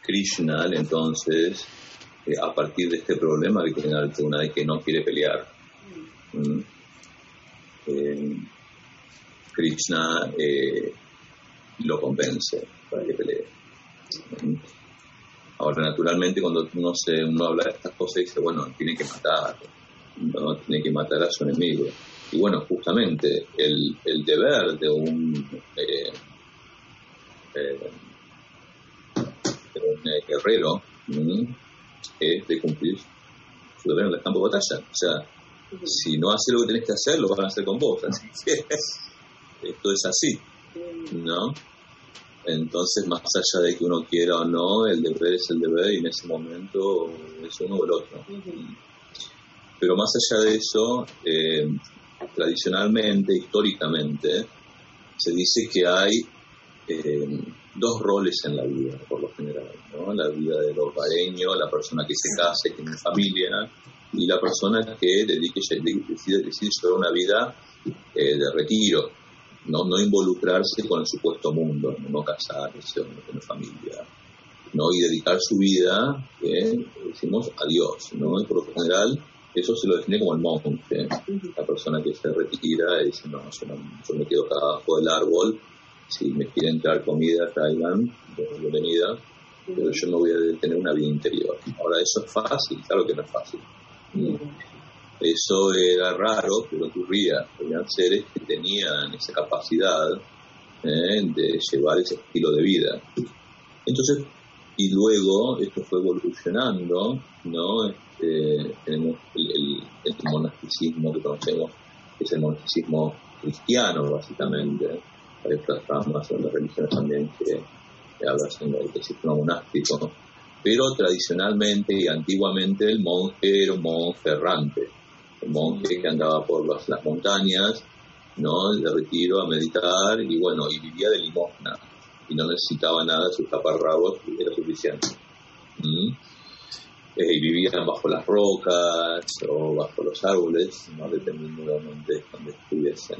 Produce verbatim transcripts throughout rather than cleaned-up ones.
Krishna, entonces, eh, a partir de este problema que tiene Arjuna de que no quiere pelear, ¿Mm? eh, Krishna eh, lo convence para que pelee. ¿Mm? Ahora, naturalmente, cuando uno, se, uno habla de estas cosas, dice, bueno, tiene que matar, ¿no? Tiene que matar a su enemigo. Y bueno, justamente, el, el deber de un, eh, eh, de un guerrero ¿sí? es de cumplir su deber en el campo de batalla. O sea, si no haces lo que tenés que hacer, lo van a hacer con vos. Así que esto es así, ¿no? Entonces, más allá de que uno quiera o no, el deber es el deber y en ese momento es uno o el otro. Uh-huh. Pero más allá de eso, eh, tradicionalmente, históricamente, se dice que hay eh, dos roles en la vida, por lo general, ¿no? La vida del hogareño, la persona que se casa y tiene familia, y la persona que dedique, decide, decide llevar una vida eh, de retiro. No, no involucrarse con el supuesto mundo, no, no casarse, no tener familia, ¿no? Y dedicar su vida, eh, decimos, a Dios, ¿no? Y por lo general, eso se lo define como el monje, la persona que se retira y dice, no, yo, no, yo me quedo acá abajo del árbol, si me quieren traer comida, traigan, bienvenida, pero yo no voy a tener una vida interior. Ahora, ¿eso es fácil? Claro que no es fácil. ¿Mm? Eso era raro, pero ocurría. Habían seres que tenían esa capacidad eh, de llevar ese estilo de vida. Entonces, y luego esto fue evolucionando, ¿no? Este, tenemos el, el, el monasticismo que conocemos, que es el monasticismo cristiano, básicamente. Hay otras ramas de las religiones también que, que hablan del sistema monástico. Pero tradicionalmente y antiguamente el monje era un monje errante. Un monje que andaba por las, las montañas, ¿no? De retiro a meditar y bueno, y vivía de limosna y no necesitaba nada, sus taparrabos era suficiente. ¿Mm? Eh, y vivían bajo las rocas o bajo los árboles, ¿no? Dependiendo de donde, donde estuviesen.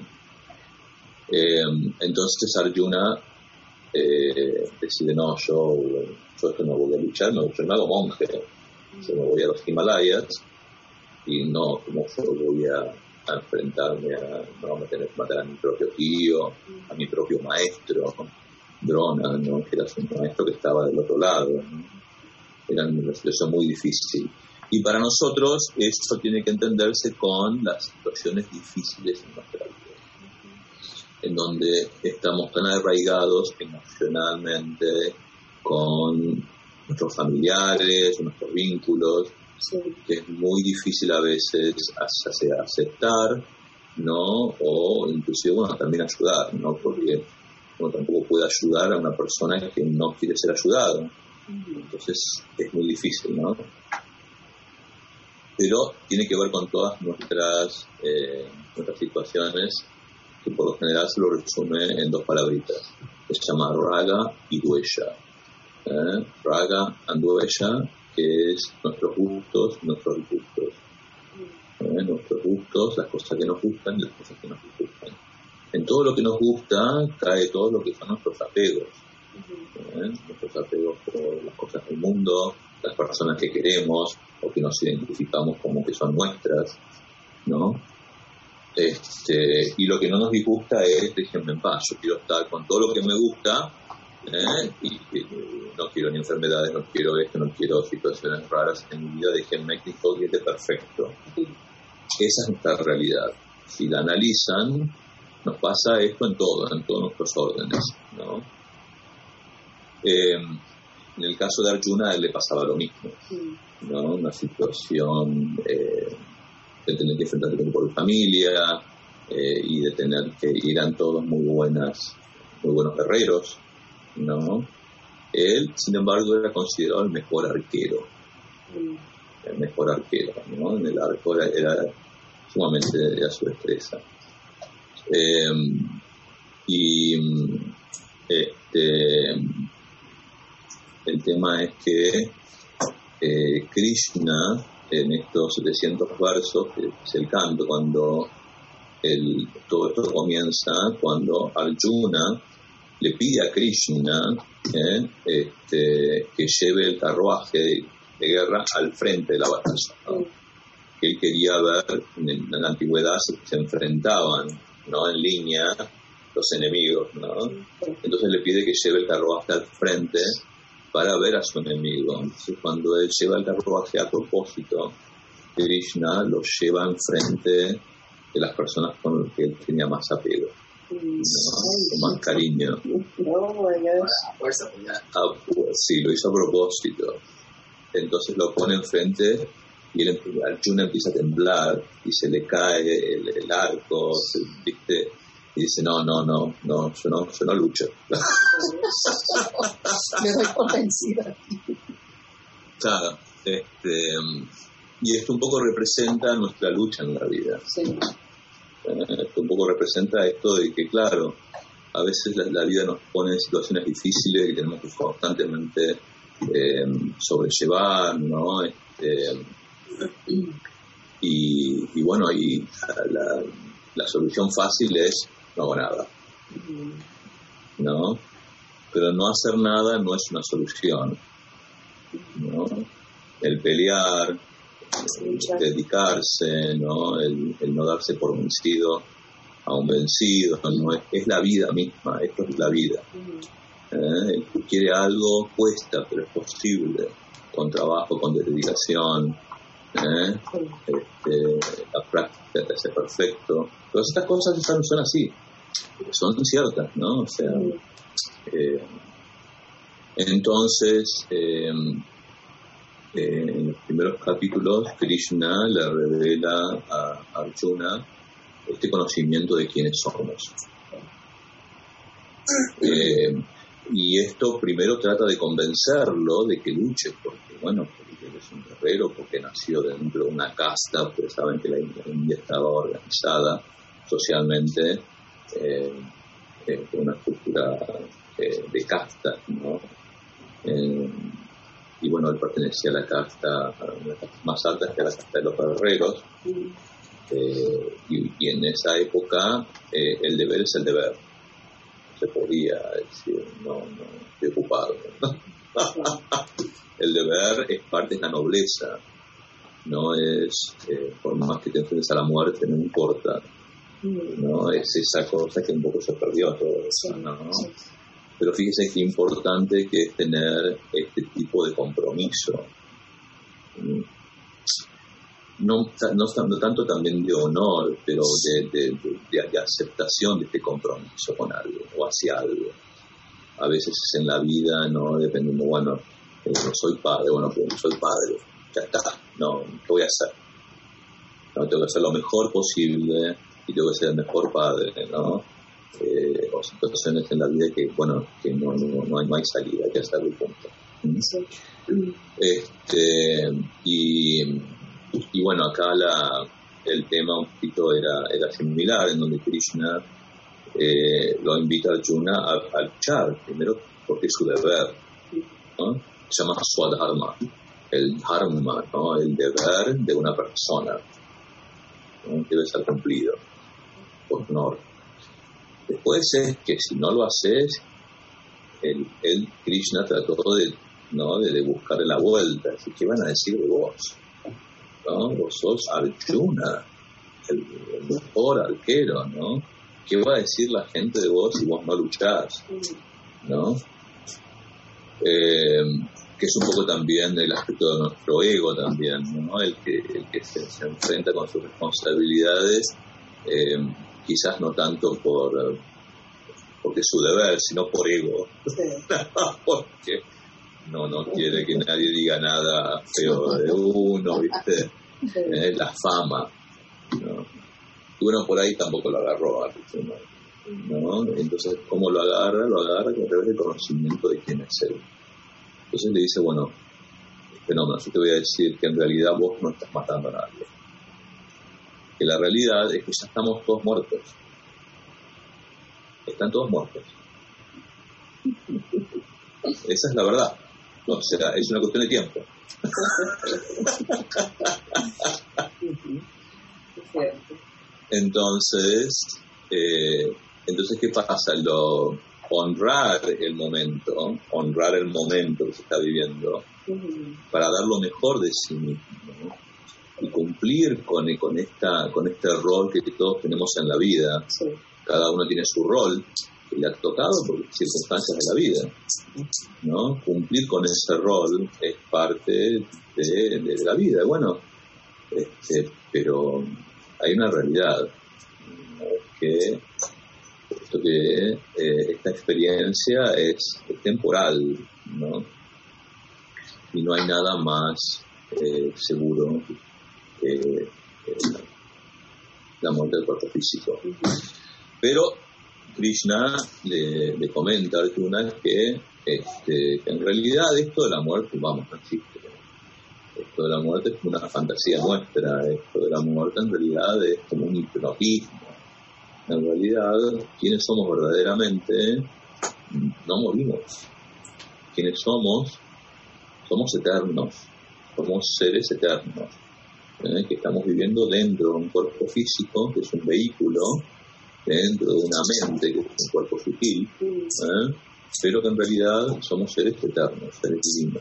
Eh, entonces Arjuna eh, decide, no, yo, yo esto no voy a luchar, no, yo me hago monje, yo me voy a los Himalayas. Y no, como yo voy a, a enfrentarme a, no, a tener que matar a mi propio tío, a mi propio maestro, Drona, ¿no? Que era un maestro que estaba del otro lado, ¿no? Era una situación muy difícil. Y para nosotros eso tiene que entenderse con las situaciones difíciles en nuestra vida, en donde estamos tan arraigados emocionalmente con nuestros familiares, nuestros vínculos, sí, que es muy difícil a veces aceptar, ¿no? O inclusive, bueno, también ayudar, ¿no? Porque uno tampoco puede ayudar a una persona que no quiere ser ayudado. Entonces es muy difícil, ¿no? Pero tiene que ver con todas nuestras, eh, nuestras situaciones, que por lo general se lo resume en dos palabritas. Se llama raga y duesha. ¿Eh? Raga and duesha, que es nuestros gustos, nuestros disgustos. ¿Eh? Nuestros gustos, las cosas que nos gustan y las cosas que nos disgustan. En todo lo que nos gusta cae todo lo que son nuestros apegos. ¿Eh? Nuestros apegos por las cosas del mundo, las personas que queremos o que nos identificamos como que son nuestras, ¿no? Este, y lo que no nos disgusta es, déjenme en paz, yo quiero estar con todo lo que me gusta, ¿eh? y, y no quiero ni enfermedades, no quiero esto, no quiero situaciones raras en mi vida, déjenme que todo quede perfecto. Esa es nuestra realidad. Si la analizan, nos pasa esto en todo, en todos nuestros órdenes, ¿no? Eh, en el caso de Arjuna, a él le pasaba lo mismo, ¿no? Una situación eh, de tener que enfrentarse con su familia eh, y de tener que eran todos muy buenas, muy buenos guerreros, ¿no? Él, sin embargo, era considerado el mejor arquero, el mejor arquero, ¿no? En el arco era, era sumamente era su destreza. Eh, y este, el tema es que eh, Krishna, en estos setecientos versos, que es el canto, cuando el, todo esto comienza, cuando Arjuna le pide a Krishna eh, este, que lleve el carruaje de, de guerra al frente de la batalla, ¿no? Que él quería ver, en, en la antigüedad se, se enfrentaban, ¿no?, en línea los enemigos, ¿no? Entonces le pide que lleve el carruaje al frente para ver a su enemigo. Entonces cuando él lleva el carruaje a propósito, Krishna lo lleva enfrente de las personas con las que él tenía más apego, ¿no?, con más cariño. Ah, pues, sí, lo hizo a propósito. Entonces lo pone enfrente y el Arjuna empieza a temblar y se le cae el, el arco, se, ¿viste? Y dice, no, no, no, no, yo no, yo no lucho. Me doy por vencida. Claro, este, y esto un poco representa nuestra lucha en la vida. Sí. Esto un poco representa esto de que, claro, a veces la, la vida nos pone en situaciones difíciles que tenemos que constantemente eh, sobrellevar, ¿no? Este, y, y bueno, y la, la solución fácil es no hago nada, ¿no? Pero no hacer nada no es una solución, ¿no? El pelear, el dedicarse, ¿no? El, el no darse por vencido a un vencido, ¿no? Es, es la vida misma, esto es la vida. ¿Eh? El que quiere algo cuesta, pero es posible, con trabajo, con dedicación. ¿Eh? Este, la práctica te hace perfecto. Todas estas cosas son, son así, son ciertas, ¿no? O sea, eh, entonces, eh, eh, en los primeros capítulos, Krishna le revela a Arjuna este conocimiento de quiénes somos. Eh, y esto primero trata de convencerlo de que luche, porque, bueno, porque es un guerrero, porque nació dentro de una casta, porque saben que la India estaba organizada socialmente eh, eh, con una estructura eh, de casta, ¿no? Eh, y bueno, él pertenecía a la casta, a una casta más alta que a la casta de los guerreros, eh, y, y en esa época eh, el deber es el deber. Se podía decir, no, no, estoy ocupado, ¿no? El deber es parte de la nobleza, no es, eh, por más que te enfrentes a la muerte, no importa, ¿no? Es esa cosa que un poco se perdió todo eso, ¿no? Pero fíjese qué importante que es tener este tipo de compromiso, no, no, no tanto también de honor, pero de, de, de, de aceptación de este compromiso con algo o hacia algo. A veces en la vida, no, dependiendo, bueno, eh, no soy padre, bueno, pues no soy padre, ya está, no, ¿qué voy a hacer? No, tengo que hacer lo mejor posible y tengo que ser el mejor padre, ¿no? Eh, o situaciones en la vida que, bueno, que no, no, no, hay, no hay salida, hay que hacer el punto. ¿Mm? Sí. Este, y, y bueno, acá la, el tema un poquito era, era similar, en donde Krishna eh, lo invita a Arjuna a, a luchar, primero porque es su deber, ¿no? Se llama Swadharma, el dharma, ¿no? El deber de una persona, ¿no? Debe ser cumplido por honor. Después es que si no lo haces, el, el Krishna trató de, ¿no? de, de buscarle la vuelta. Así, ¿qué van a decir de vos? ¿No? Vos sos Arjuna, el, el mejor arquero, ¿no? ¿Qué va a decir la gente de vos si vos no luchás? ¿No? Eh, que es un poco también el aspecto de nuestro ego también, ¿no? El que, el que se, se enfrenta con sus responsabilidades, eh, quizás no tanto por porque es su deber, sino por ego. Sí. Porque no, no quiere que nadie diga nada feo de uno, ¿viste? Sí. Eh, la fama, ¿no? Y bueno, por ahí tampoco lo agarró, ¿no? ¿No? Entonces, ¿cómo lo agarra? Lo agarra a través del conocimiento de quién es él. Entonces le dice, bueno, fenómeno, yo te voy a decir que en realidad vos no estás matando a nadie. Que la realidad es que ya estamos todos muertos. Están todos muertos. Esa es la verdad. O sea, es una cuestión de tiempo. Entonces, eh, entonces ¿qué pasa? Lo, honrar el momento, honrar el momento que se está viviendo, uh-huh. para dar lo mejor de sí mismo, ¿no? Y cumplir con, con, esta, con este rol que todos tenemos en la vida. Sí. Cada uno tiene su rol que le ha tocado por circunstancias de la vida, ¿no? Cumplir con ese rol es parte de, de la vida. Bueno, este, pero hay una realidad, ¿no? que esto que eh, esta experiencia es, es temporal, ¿no? Y no hay nada más eh, seguro que eh, la muerte del cuerpo físico. Pero Krishna le, le comenta a Arjuna que, este, que en realidad esto de la muerte, vamos, no existe. Esto de la muerte es una fantasía nuestra. Esto de la muerte en realidad es como un hipnotismo. En realidad, quienes somos verdaderamente no morimos. Quienes somos, somos eternos. Somos seres eternos. ¿eh? Que estamos viviendo dentro de un cuerpo físico, que es un vehículo, dentro de una mente, que es un cuerpo sutil, ¿eh? pero que en realidad somos seres eternos, seres divinos.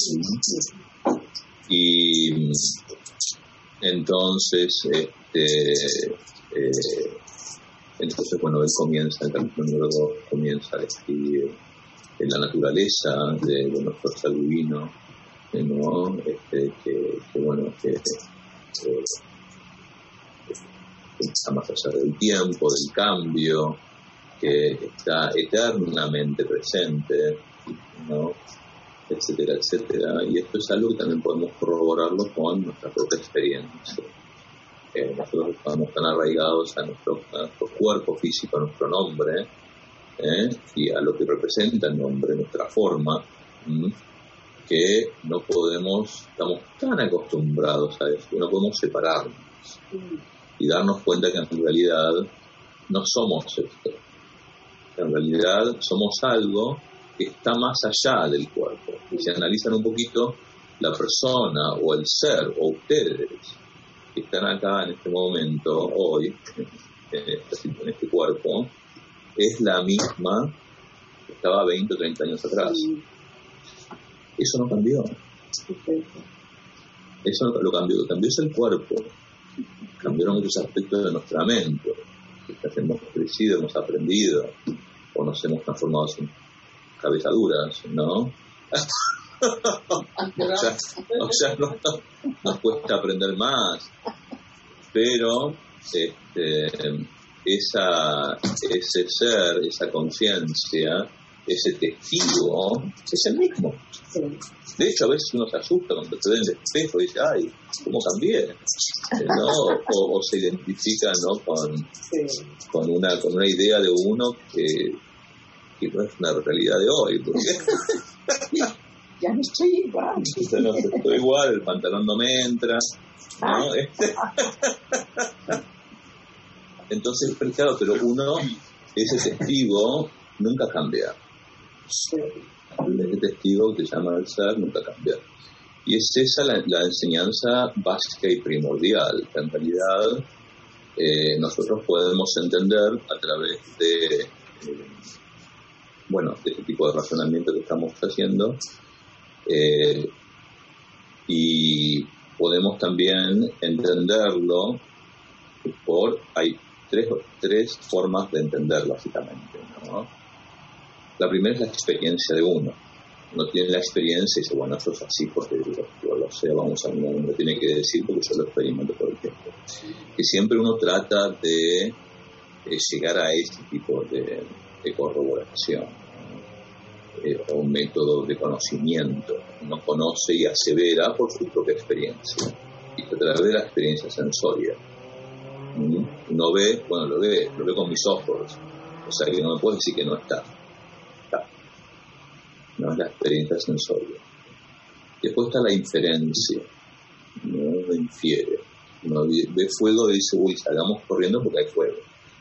Y entonces, este, eh, entonces bueno, él comienza, el capítulo número dos, comienza a describir la naturaleza de, de nuestro ser divino, ¿no? Este, que, que bueno, que, eh, que está más allá del tiempo, del cambio, que está eternamente presente, ¿no? Etcétera, etcétera. Y esto es algo que también podemos corroborarlo con nuestra propia experiencia. Eh, nosotros estamos tan arraigados a nuestro, a nuestro cuerpo físico, a nuestro nombre, ¿eh? y a lo que representa el nombre, nuestra forma, ¿m? que no podemos, estamos tan acostumbrados a eso, que no podemos separarnos y darnos cuenta que en realidad no somos esto. En realidad somos algo que está más allá del cuerpo. Y si analizan un poquito, la persona o el ser o ustedes que están acá en este momento, hoy, en este, en este cuerpo, es la misma que estaba veinte o treinta años atrás. Eso no cambió. Eso no, lo cambió. Lo cambió es el cuerpo. Cambiaron muchos aspectos de nuestra mente. Hemos crecido, hemos aprendido, o nos hemos transformado en cabezaduras, ¿no? o sea, o sea no, nos cuesta aprender más, pero este, esa, ese ser, esa conciencia, ese testigo es el mismo. De hecho, a veces uno se asusta cuando se ve en el espejo y dice, ay, ¿cómo cambié? ¿No? O, o se identifica, ¿no? con, con, una, con una idea de uno que, que no es una realidad de hoy. Porque ya no estoy igual. No estoy igual, el pantalón no me entra, ¿no? Entonces, claro, pero uno, ese testigo, nunca cambia. Ese testigo que se llama el ser nunca cambia. Y es esa la, la enseñanza básica y primordial, que en realidad eh, nosotros podemos entender a través de, eh, bueno, de este tipo de razonamiento que estamos haciendo, eh, y podemos también entenderlo por, hay tres, tres formas de entender básicamente, ¿no? La primera es la experiencia de uno. Uno tiene la experiencia y dice, bueno, eso es así porque yo, yo lo sé, vamos a ver, uno me tiene que decir porque yo lo experimento todo el tiempo. Y siempre uno trata de, de llegar a este tipo de, de corroboración, ¿no? eh, o un método de conocimiento. Uno conoce y asevera por su propia experiencia y a través de la experiencia sensoria. ¿Mm? Uno ve, bueno, lo ve, lo ve con mis ojos, o sea que no me puedo decir que no está. No es la experiencia sensoria. Después está la inferencia, ¿no? Uno infiere. Uno ve fuego y dice, uy, salgamos corriendo porque hay fuego.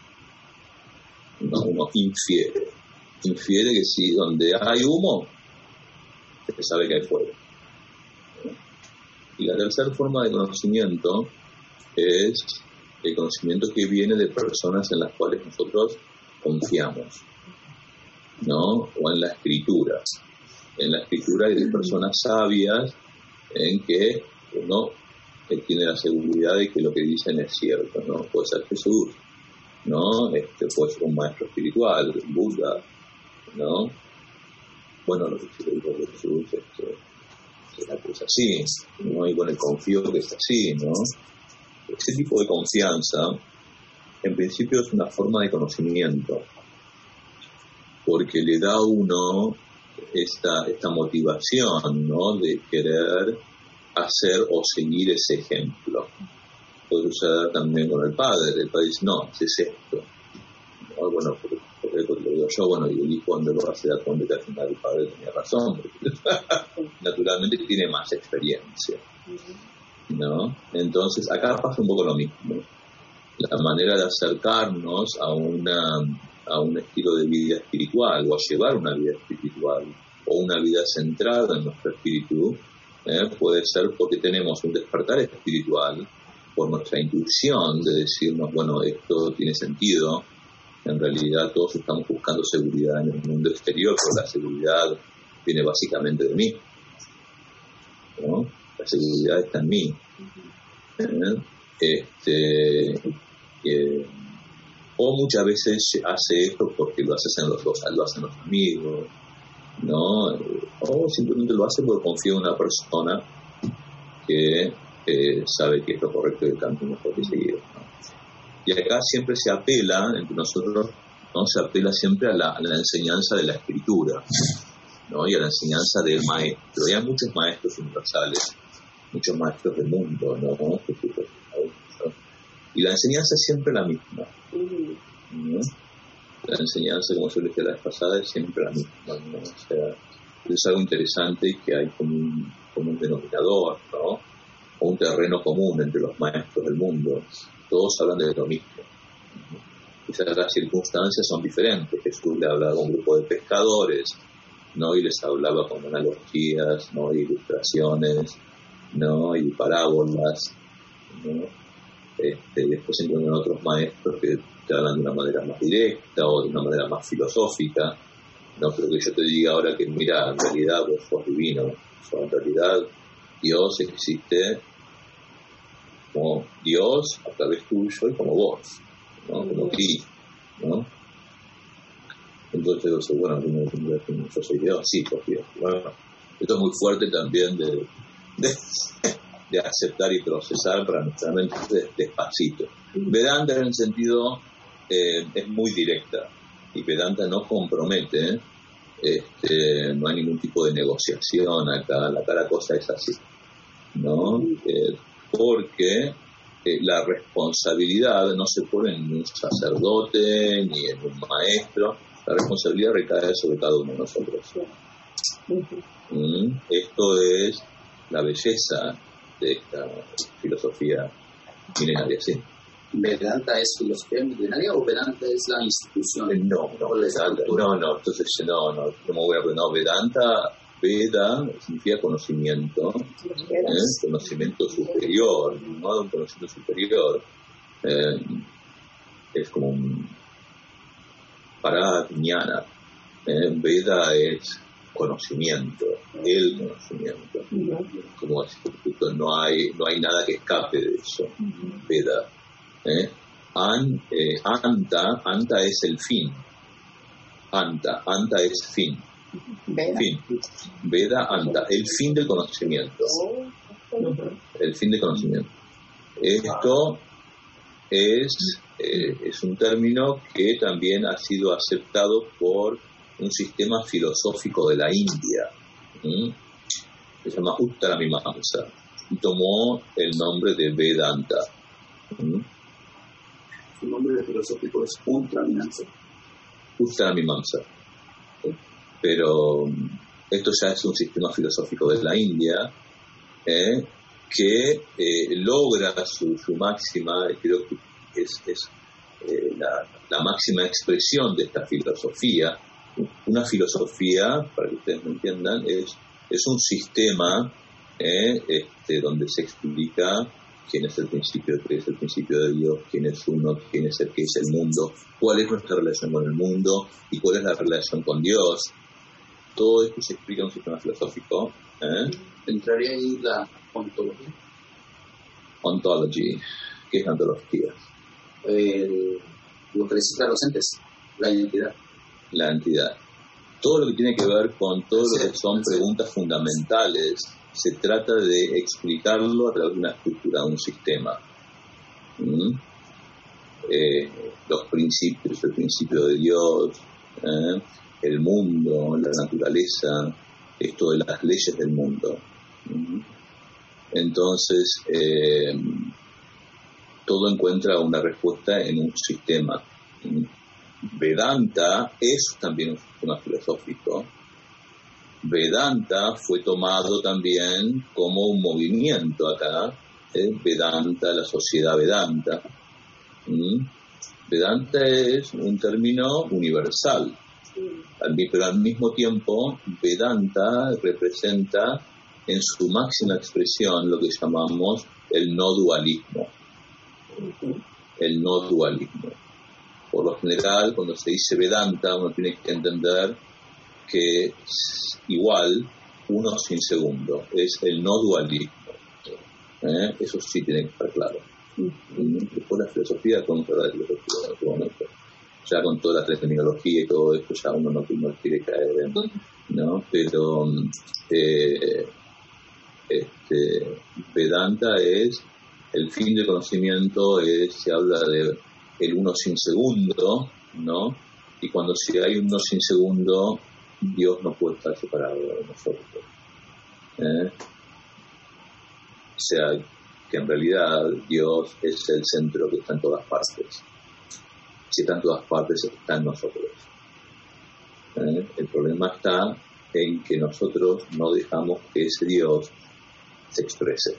No, uno infiere. Infiere que si donde hay humo, se sabe que hay fuego. ¿no? Y la tercera forma de conocimiento es el conocimiento que viene de personas en las cuales nosotros confiamos. ¿no? O en la escritura. En la escritura hay de personas sabias en que uno tiene la seguridad de que lo que dicen es cierto, ¿no? Puede ser Jesús, ¿no? Este, puede ser un maestro espiritual, Buda, ¿no? Bueno, lo que se dijo de Jesús este, será que es así, ¿no? Y bueno, confío que es así, ¿no? Ese tipo de confianza, en principio, es una forma de conocimiento, porque le da a uno esta, esta motivación, ¿no? De querer hacer o seguir ese ejemplo. Puede suceder también con el padre. El padre dice, no, es esto. ¿No? Bueno, porque, porque lo digo yo, bueno, y el hijo cuando lo hace dar cuenta que al final el padre tenía razón, porque naturalmente tiene más experiencia, ¿no? Entonces, acá pasa un poco lo mismo. La manera de acercarnos a una a un estilo de vida espiritual o a llevar una vida espiritual o una vida centrada en nuestro espíritu, eh, puede ser porque tenemos un despertar espiritual por nuestra intuición de decirnos, bueno, esto tiene sentido, en realidad todos estamos buscando seguridad en el mundo exterior, pero la seguridad viene básicamente de mí, ¿no? La seguridad está en mí. ¿Eh? Este, eh, o muchas veces hace esto porque lo haces en los dos, lo hacen los amigos, ¿no? O simplemente lo hace porque confía en una persona que eh, sabe que es lo correcto y el camino mejor que seguir, ¿no? Y acá siempre se apela, entre nosotros, ¿no? Se apela siempre a la, a la enseñanza de la escritura, ¿no? Y a la enseñanza del maestro. Y hay muchos maestros universales, muchos maestros del mundo, ¿no? Y la enseñanza es siempre la misma, ¿no? La enseñanza, como se lo dije la vez pasada, es siempre la misma, ¿no? O sea, es algo interesante que hay como un, como un denominador, ¿no? O un terreno común entre los maestros del mundo. Todos hablan de lo mismo, ¿no? Quizás las circunstancias son diferentes. Jesús le hablaba a un grupo de pescadores, ¿no? Y les hablaba con analogías, ¿no? Y ilustraciones, ¿no? Y parábolas, ¿no? Este, después encuentran otros maestros que te hablan de una manera más directa o de una manera más filosófica. No creo que yo te diga ahora que, mira, en realidad vos sos divino, o en realidad Dios existe como Dios a través tuyo y como vos, ¿no? Como ti, ¿no? Entonces yo soy, bueno, yo soy Dios, sí, pues Dios. Bueno, esto es muy fuerte también de, de de aceptar y procesar para nuestra mente despacito. Vedanta en el sentido eh, es muy directa y Vedanta no compromete, ¿eh? este, no hay ningún tipo de negociación acá, la cara cosa es así, ¿no? Eh, porque eh, la responsabilidad no se pone en un sacerdote ni en un maestro, la responsabilidad recae sobre cada uno de nosotros. ¿Mm? Esto es la belleza de esta filosofía milenaria, sí. ¿Vedanta es filosofía milenaria o Vedanta es la institución? Eh, no, no, Vedanta, no, no, entonces no, no, ¿cómo voy a aprender? No, Vedanta, Veda significa conocimiento, ¿eh? Conocimiento superior, ¿no? Un conocimiento superior. Eh, es como un Parajñana, ¿eh? Veda es conocimiento, el conocimiento, como así, no hay no hay nada que escape de eso. Veda, ¿eh? An, eh, anta anta es el fin, anta anta es fin, Veda. fin, Veda anta, el fin del conocimiento, el fin del conocimiento. Esto es eh, es un término que también ha sido aceptado por un sistema filosófico de la India, ¿sí? Se llama Uttaramimamsa y tomó el nombre de Vedanta. ¿Sí? Su nombre filosófico es Uttaramimamsa. Uttaramimamsa. ¿Sí? Pero esto ya es un sistema filosófico de la India, ¿eh? que eh, logra su, su máxima, creo que es, es eh, la, la máxima expresión de esta filosofía. Una filosofía, para que ustedes me entiendan, es, es un sistema eh, este, donde se explica quién es el principio, qué es el principio de Dios, quién es uno, quién es el que es el mundo, cuál es nuestra relación con el mundo y cuál es la relación con Dios. Todo esto se explica en un sistema filosófico. ¿eh? ¿Entraría ahí la ontología? Ontology. ¿Qué es la ontología? El, lo que les los entes, la identidad. La entidad. Todo lo que tiene que ver con todo lo que son preguntas fundamentales se trata de explicarlo a través de una estructura, un sistema. ¿Mm? Eh, los principios, el principio de Dios, ¿eh? el mundo, la naturaleza, esto de las leyes del mundo. ¿Mm? Entonces, eh, todo encuentra una respuesta en un sistema. ¿Mm? Vedanta es también un sistema filosófico. Vedanta fue tomado también como un movimiento acá, ¿eh? Vedanta, la sociedad Vedanta. ¿Mm? Vedanta es un término universal, pero al mismo tiempo Vedanta representa en su máxima expresión lo que llamamos el no dualismo. El no dualismo. Por lo general, cuando se dice Vedanta, uno tiene que entender que es igual uno sin segundo, es el no dualismo. ¿Eh? Eso sí tiene que estar claro. Después la filosofía, podemos hablar de filosofía en otro momento. Ya con toda la terminología y todo esto, ya uno no, no quiere caer en, ¿no? Pero eh, este, Vedanta es el fin del conocimiento, es, se habla de el uno sin segundo, ¿no? Y cuando si hay un uno sin segundo, Dios no puede estar separado de nosotros. ¿Eh? O sea, que en realidad Dios es el centro que está en todas partes. Si está en todas partes, está en nosotros. ¿Eh? El problema está en que nosotros no dejamos que ese Dios se exprese.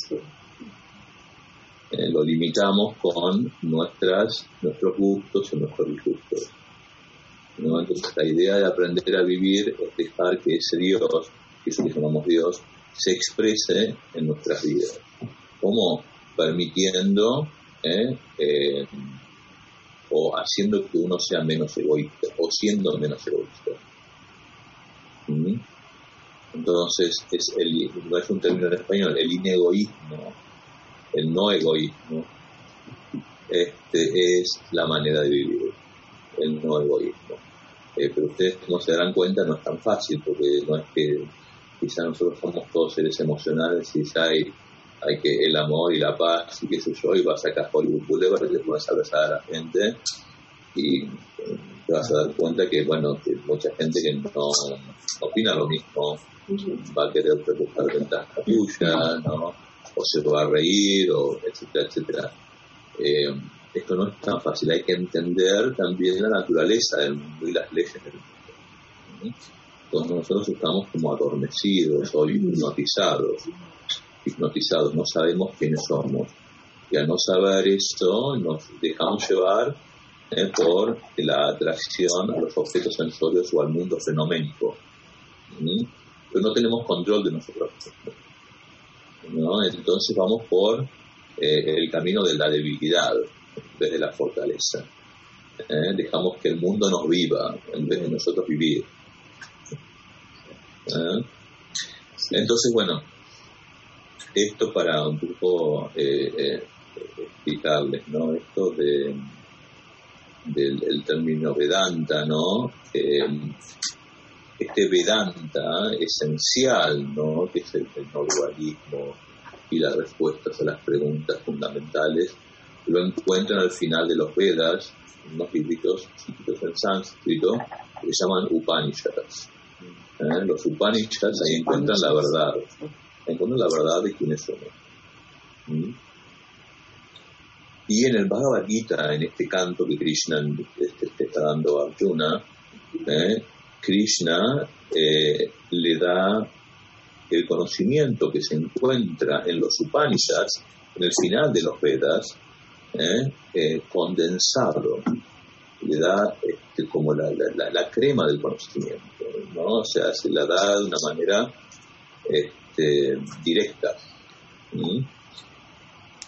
Eh, lo limitamos con nuestras, nuestros gustos y nuestros disgustos. ¿No? Entonces la idea de aprender a vivir es dejar que ese Dios, que eso que llamamos Dios, se exprese en nuestras vidas. ¿Cómo? Permitiendo eh, eh, o haciendo que uno sea menos egoísta o siendo menos egoísta. ¿Mm? Entonces es el, no es un término en español, el inegoísmo, el no egoísmo, este es la manera de vivir, el no egoísmo. Eh, pero ustedes, como se darán cuenta, no es tan fácil, porque no es que quizá nosotros somos todos seres emocionales y ya hay, hay que el amor y la paz y qué sé yo, y vas a sacar Hollywood Boulevard y te pones a abrazar a la gente y te vas a dar cuenta que, bueno, que mucha gente que no, no opina lo mismo va a querer buscar ventaja tuya, ¿no? O se va a reír, o etcétera, etcétera. Eh, esto no es tan fácil, hay que entender también la naturaleza del mundo y las leyes del mundo. Entonces nosotros estamos como adormecidos o hipnotizados, hipnotizados, no sabemos quiénes somos. Y al no saber esto, nos dejamos llevar eh, por la atracción a los objetos sensorios o al mundo fenoménico. ¿Mm? Pero no tenemos control de nosotros mismos, ¿no? Entonces vamos por eh, el camino de la debilidad en vez de la fortaleza. ¿Eh? Dejamos que el mundo nos viva en vez de nosotros vivir. ¿Eh? Entonces, bueno, esto para un poco eh, eh, explicarles, ¿no? Esto de del el término Vedanta, ¿no? Eh, este Vedanta esencial, ¿no? Que es el, el no dualismo y las respuestas a las preguntas fundamentales, lo encuentran al final de los Vedas, unos libritos chiquitos en sánscrito que se llaman Upanishads. ¿Eh? Los Upanishads ahí encuentran la verdad, encuentran la verdad de quiénes somos. ¿Mm? Y en el Bhagavad Gita, en este canto que Krishna este, este está dando a Arjuna, ¿eh? Krishna eh, le da el conocimiento que se encuentra en los Upanishads, en el final de los Vedas, eh, eh, condensado. Le da este, como la, la, la crema del conocimiento, ¿no? O sea, se la da de una manera este, directa. ¿Mm?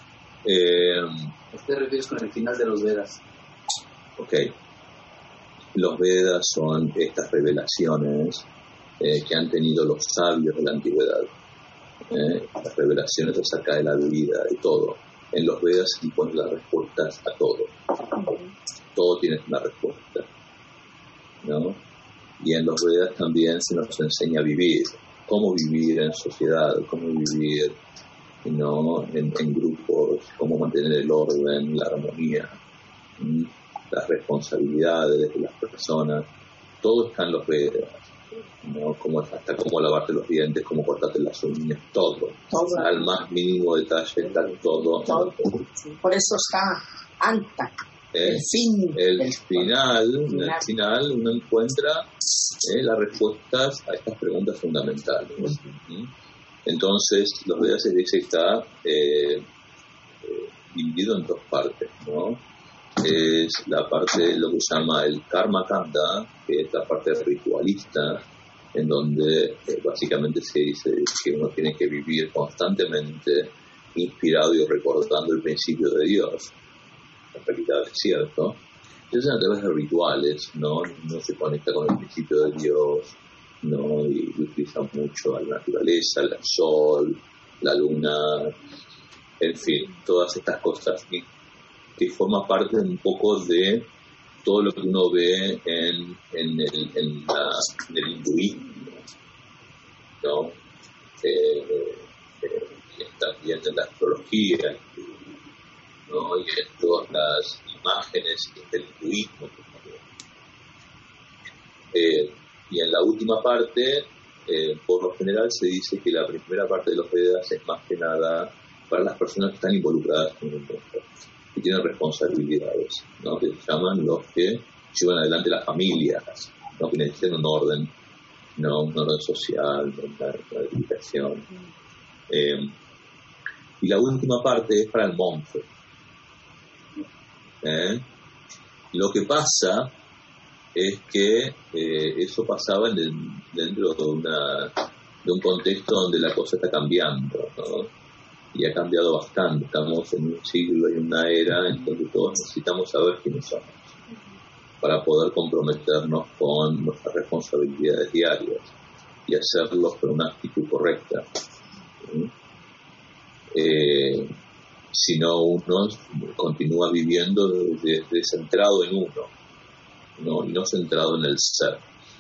Eh, ¿A qué te refieres con el final de los Vedas? ok. Los Vedas son estas revelaciones eh, que han tenido los sabios de la antigüedad. Eh, las revelaciones acerca de la vida, de todo. En los Vedas se ponen las respuestas a todo. Todo tiene una respuesta, ¿no? Y en los Vedas también se nos enseña a vivir, cómo vivir en sociedad, cómo vivir, ¿no? en, en grupos, cómo mantener el orden, la armonía, ¿sí? Las responsabilidades de las personas. Todo está en los Vedas, ¿no? Como, hasta cómo lavarte los dientes, cómo cortarte las uñas, todo. Todo. Al más mínimo detalle está todo. Todo. Por eso está Anta. ¿Eh? El fin. El del- final, en final. el final uno encuentra eh, las respuestas a estas preguntas fundamentales. ¿Mm? Entonces, los Vedas se dice que está eh, eh, dividido en dos partes, ¿no? Es la parte, lo que se llama el Karma Kanda, que es la parte ritualista, en donde eh, básicamente se dice que uno tiene que vivir constantemente inspirado y recordando el principio de Dios. En realidad es cierto. Entonces, a través de rituales, ¿no? Uno se conecta con el principio de Dios, ¿no? Y utiliza mucho a la naturaleza, el sol, la luna, en fin, todas estas cosas que, que forma parte un poco de todo lo que uno ve en, en, el, en, la, en el hinduismo, ¿no? Eh, eh, y también en la astrología, ¿no? Y en todas las imágenes del hinduismo. Eh, y en la última parte, eh, por lo general se dice que la primera parte de los Vedas es más que nada para las personas que están involucradas en el mundo, que tienen responsabilidades, ¿no? Que se llaman los que llevan adelante las familias, ¿no? Que necesitan un orden, ¿no? Un orden social, una, una dedicación. Eh, y la última parte es para el monje. ¿Eh? Lo que pasa es que eh, eso pasaba en el, dentro de, una, de un contexto donde la cosa está cambiando, ¿no? Y ha cambiado bastante. Estamos en un siglo y una era en donde todos necesitamos saber quiénes somos para poder comprometernos con nuestras responsabilidades diarias y hacerlo con una actitud correcta, ¿sí? Eh, si no, uno continúa viviendo descentrado en uno, ¿no? Y no centrado en el ser.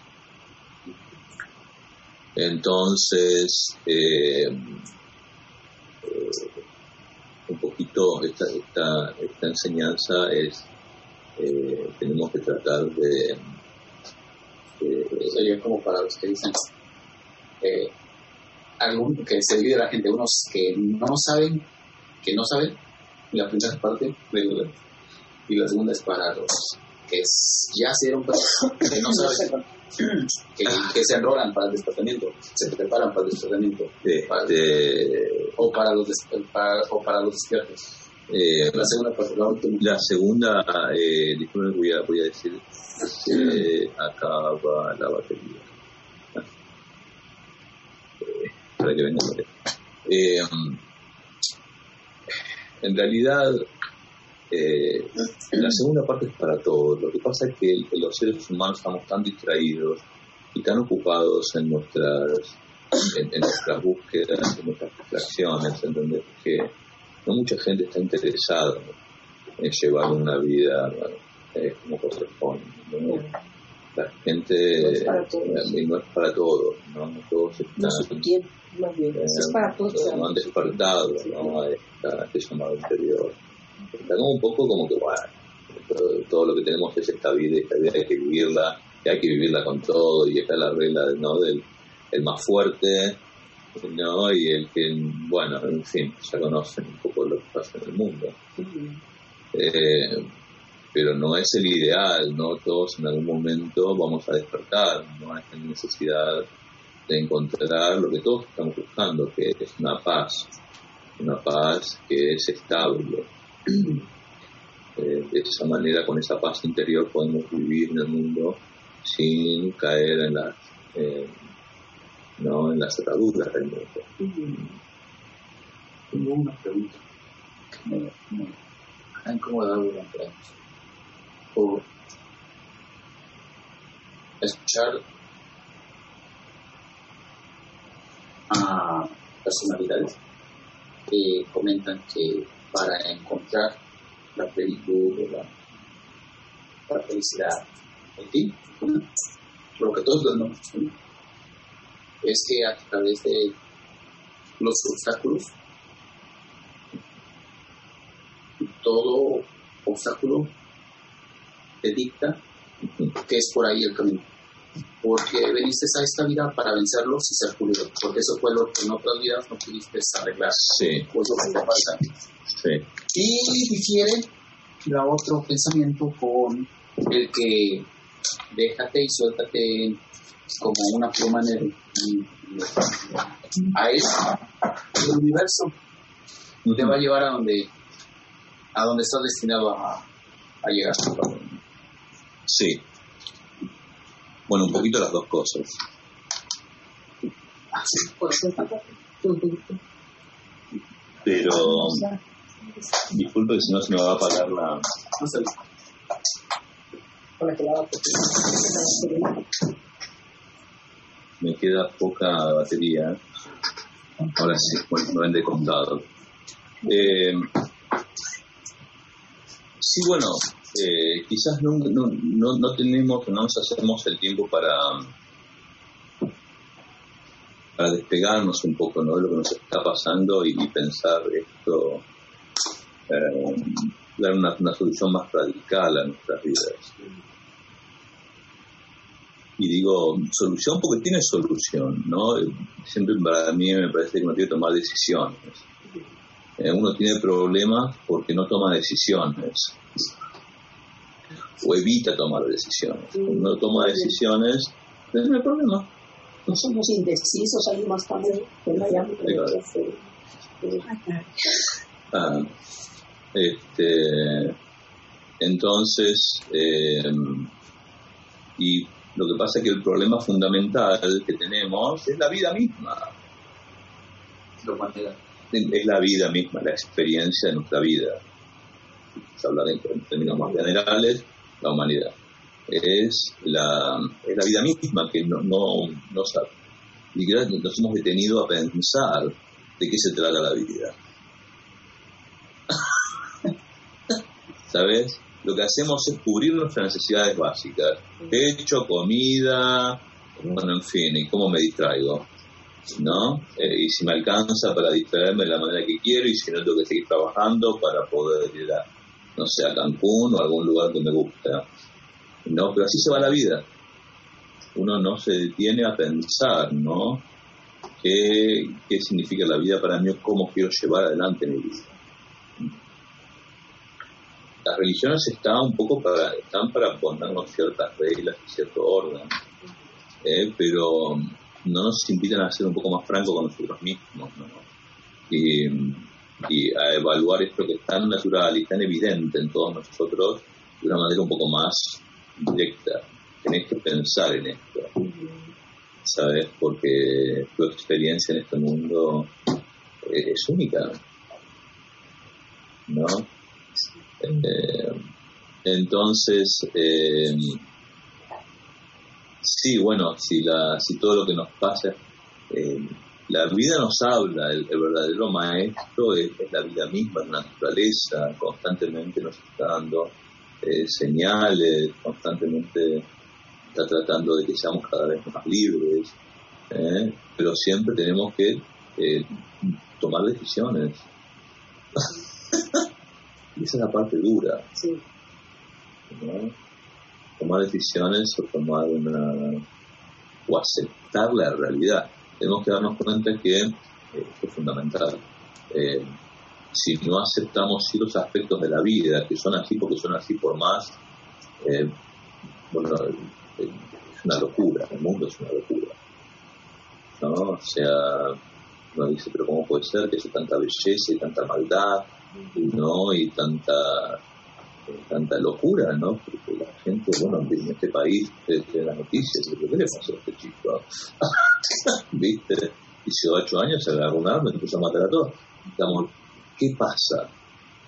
Entonces, eh, eh, un poquito esta, esta, esta enseñanza es, eh, tenemos que tratar de... de Sería como para los que dicen, eh, algún, que se divide la gente, unos que no saben, que no saben, y la primera parte, de, y la segunda es para los que ya se dieron cuenta, que no saben, que, que se enrolan para el despertamiento, se preparan para el despertamiento, Este, para, o, para los des, para, o para los despiertos. Eh, la segunda parte, la última. La segunda, eh, disculpen, voy a, voy a decir, eh, acaba la batería. Eh, para que venga eh, en realidad, eh, la segunda parte es para todos. Lo que pasa es que los seres humanos estamos tan distraídos y tan ocupados en nuestras, en, en nuestras búsquedas, en nuestras distracciones, ¿entendés? Que no mucha gente está interesada en llevar una vida eh, como corresponde, ¿no? La gente no es para todos, eh, no es para todos, ¿no? No todos están, no es tiempo, más bien, eh, es para todos. no han despertado, ¿no? A esta- este llamado interior. Está como un poco como que, bueno, todo, todo lo que tenemos es esta vida, esta vida hay que vivirla, y hay que vivirla con todo, y está la regla, ¿no? Del el más fuerte, ¿no? Y el que, bueno, en fin, ya conocen un poco lo que pasa en el mundo. Eh, pero no es el ideal, ¿no? Todos en algún momento vamos a despertar, ¿no? Esta necesidad de encontrar lo que todos estamos buscando, que es una paz, una paz que es estable. Eh, de esa manera, con esa paz interior, podemos vivir en el mundo sin caer en las, eh, ¿no? en las ataduras del mundo. Tengo una pregunta. me, me ha incomodado durante años por escuchar a personalidades que comentan que para encontrar la plenitud o la, la felicidad, en fin, lo que todos lo ¿no? es que a través de los obstáculos, todo obstáculo te dicta que es por ahí el camino. Porque viniste a esta vida para vencerlos y ser pulido. Porque eso fue lo que en otras vidas no pudiste arreglar. Sí. Pues lo que te pasa. Sí. Y difiere la otro pensamiento con el que déjate y suéltate como una pluma en el, a él, el universo uh-huh. te va a llevar a donde a donde estás destinado a, a llegar. Sí. Bueno, un poquito las dos cosas. Pero disculpe si no se me va a apagar la... No sé. Me queda poca batería. Ahora sí, bueno, me ven de contado. Eh, sí, bueno, eh, quizás no, no, no, no tenemos, no nos hacemos el tiempo para, para despegarnos un poco, ¿no?, de lo que nos está pasando y, y pensar esto, eh, dar una, una solución más radical a nuestras vidas. Y digo solución porque tiene solución, ¿no? Siempre para mí me parece que uno tiene que tomar decisiones. Eh, uno tiene problemas porque no toma decisiones o evita tomar decisiones. Cuando uno toma decisiones, no hay problema. No somos indecisos, ahí más tarde que no hayamos que hacer. Ah, este, entonces, eh, y lo que pasa es que el problema fundamental que tenemos es la vida misma. Es la vida misma, la experiencia de nuestra vida. Se habla en términos más generales, la humanidad. Es la, es la vida misma que no, no, no sabe. Ni siquiera nos hemos detenido a pensar de qué se trata la vida. ¿Sabes? Lo que hacemos es cubrir nuestras necesidades básicas. Techo, comida, bueno, en fin, y cómo me distraigo, ¿no? Eh, y si me alcanza para distraerme de la manera que quiero, y si no, tengo que seguir trabajando para poder ir a, no sé, a Cancún o a algún lugar que me gusta. No, pero así se va la vida. Uno no se detiene a pensar, ¿no?, qué, qué significa la vida para mí o cómo quiero llevar adelante mi vida. Las religiones están un poco para, están para ponernos ciertas reglas y cierto orden, eh, pero no nos invitan a ser un poco más francos con nosotros mismos, ¿no? Y, y a evaluar esto que es tan natural y tan evidente en todos nosotros de una manera un poco más directa. Tenés que pensar en esto, ¿sabes? Porque tu experiencia en este mundo es única, ¿no? Eh, entonces, eh, sí, bueno, si, la, si todo lo que nos pasa, eh, la vida nos habla, el, el verdadero maestro es, es la vida misma, la naturaleza, constantemente nos está dando eh, señales, constantemente está tratando de que seamos cada vez más libres, eh, pero siempre tenemos que eh, tomar decisiones. Y esa es la parte dura, sí, ¿no? Tomar decisiones o tomar una o aceptar la realidad. Tenemos que darnos cuenta que eh, esto es fundamental. Eh, si no aceptamos ciertos aspectos de la vida que son así porque son así por más, eh, bueno, eh, es una locura, el mundo es una locura, ¿no? O sea, uno dice, pero ¿cómo puede ser que haya tanta belleza y tanta maldad, ¿no? Y tanta tanta locura, ¿no? Porque la gente, bueno, en este país, en las noticias, ¿qué le pasó a este chico? ¿Viste? dieciocho años, se agarró un arma y empezó a matar a todos. Digamos, ¿qué pasa?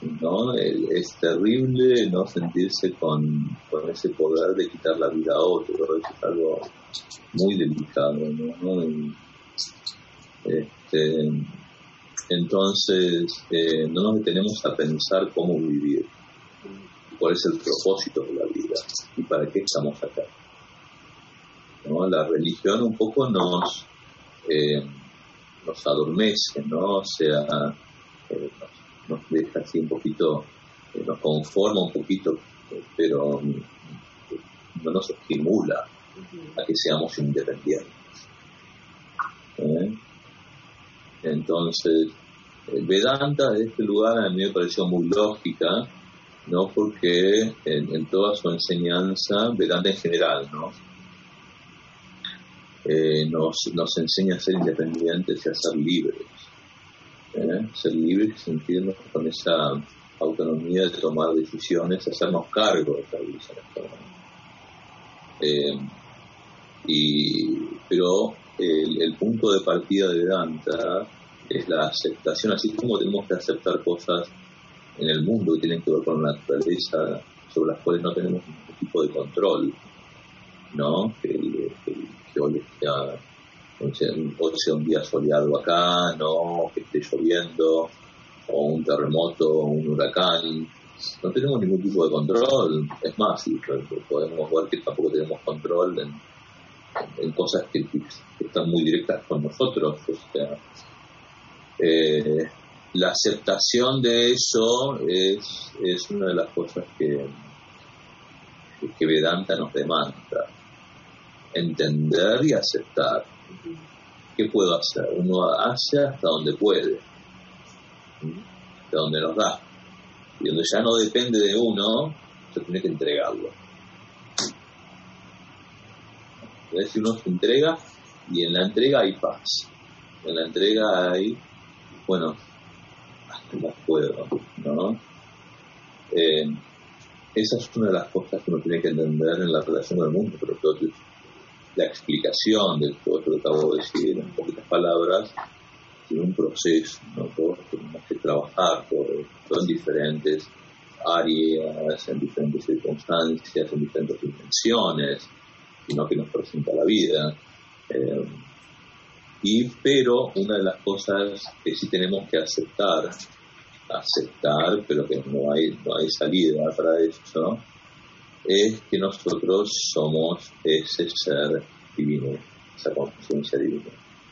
¿no? Es terrible no sentirse con, con ese poder de quitar la vida a otro, eso es algo muy delicado, ¿no? Y, este, entonces eh, no nos detenemos a pensar cómo vivir, cuál es el propósito de la vida y para qué estamos acá, ¿no? La religión un poco nos eh, nos adormece, ¿no? O sea, eh, nos, nos deja así un poquito, eh, nos conforma un poquito, eh, pero no nos estimula a que seamos independientes, ¿eh? Entonces, eh, Vedanta, de este lugar, a mí me pareció muy lógica, ¿no? Porque en, en toda su enseñanza, Vedanta en general, ¿no? Eh, nos, nos enseña a ser independientes y a ser libres, ¿eh? Ser libres y sentirnos con esa autonomía de tomar decisiones, hacernos cargo de esa decisión. Eh, y, pero el, el punto de partida de Vedanta es la aceptación, así como tenemos que aceptar cosas en el mundo que tienen que ver con la naturaleza, sobre las cuales no tenemos ningún tipo de control, ¿no? Que, que, que hoy sea, hoy sea un día soleado acá, ¿no? Que esté lloviendo, o un terremoto, o un huracán. No tenemos ningún tipo de control. Es más, podemos ver que tampoco tenemos control en, en cosas que, que están muy directas con nosotros. O sea, eh, la aceptación de eso es, es una de las cosas que, que Vedanta nos demanda. Entender y aceptar. ¿Qué puedo hacer? Uno hace hasta donde puede, hasta donde nos da. Y donde ya no depende de uno, se tiene que entregarlo. Entonces, si uno se entrega, y en la entrega hay paz. En la entrega hay, bueno, hasta más puedo, ¿no? Eh, esa es una de las cosas que uno tiene que entender en la relación con el mundo, pero todo es la explicación de todo esto que acabo de decir en poquitas palabras, tiene un proceso, ¿no? Todos tenemos que trabajar por, todo en diferentes áreas, en diferentes circunstancias, en diferentes dimensiones, sino que nos presenta la vida. Eh, y pero una de las cosas que sí tenemos que aceptar, aceptar, pero que no hay, no hay salida para eso, es que nosotros somos ese ser divino, esa conciencia divina.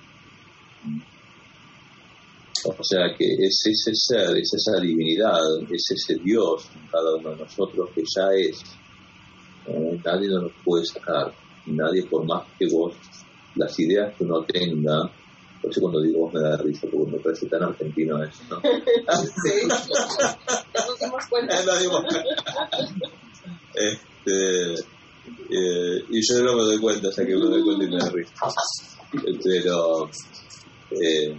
O sea que es ese ser, es esa divinidad, es ese Dios en cada uno de nosotros que ya es. ¿Eh? Nadie nos lo puede sacar, nadie, por más que vos, las ideas que uno tenga. Por eso cuando digo vos me da risa, porque me parece tan argentino eso, ¿no? Sí, nos dimos cuenta. Nos dimos cuenta. Este, eh, y yo no me doy cuenta, o sea que me doy cuenta y me da risa. Pero eh,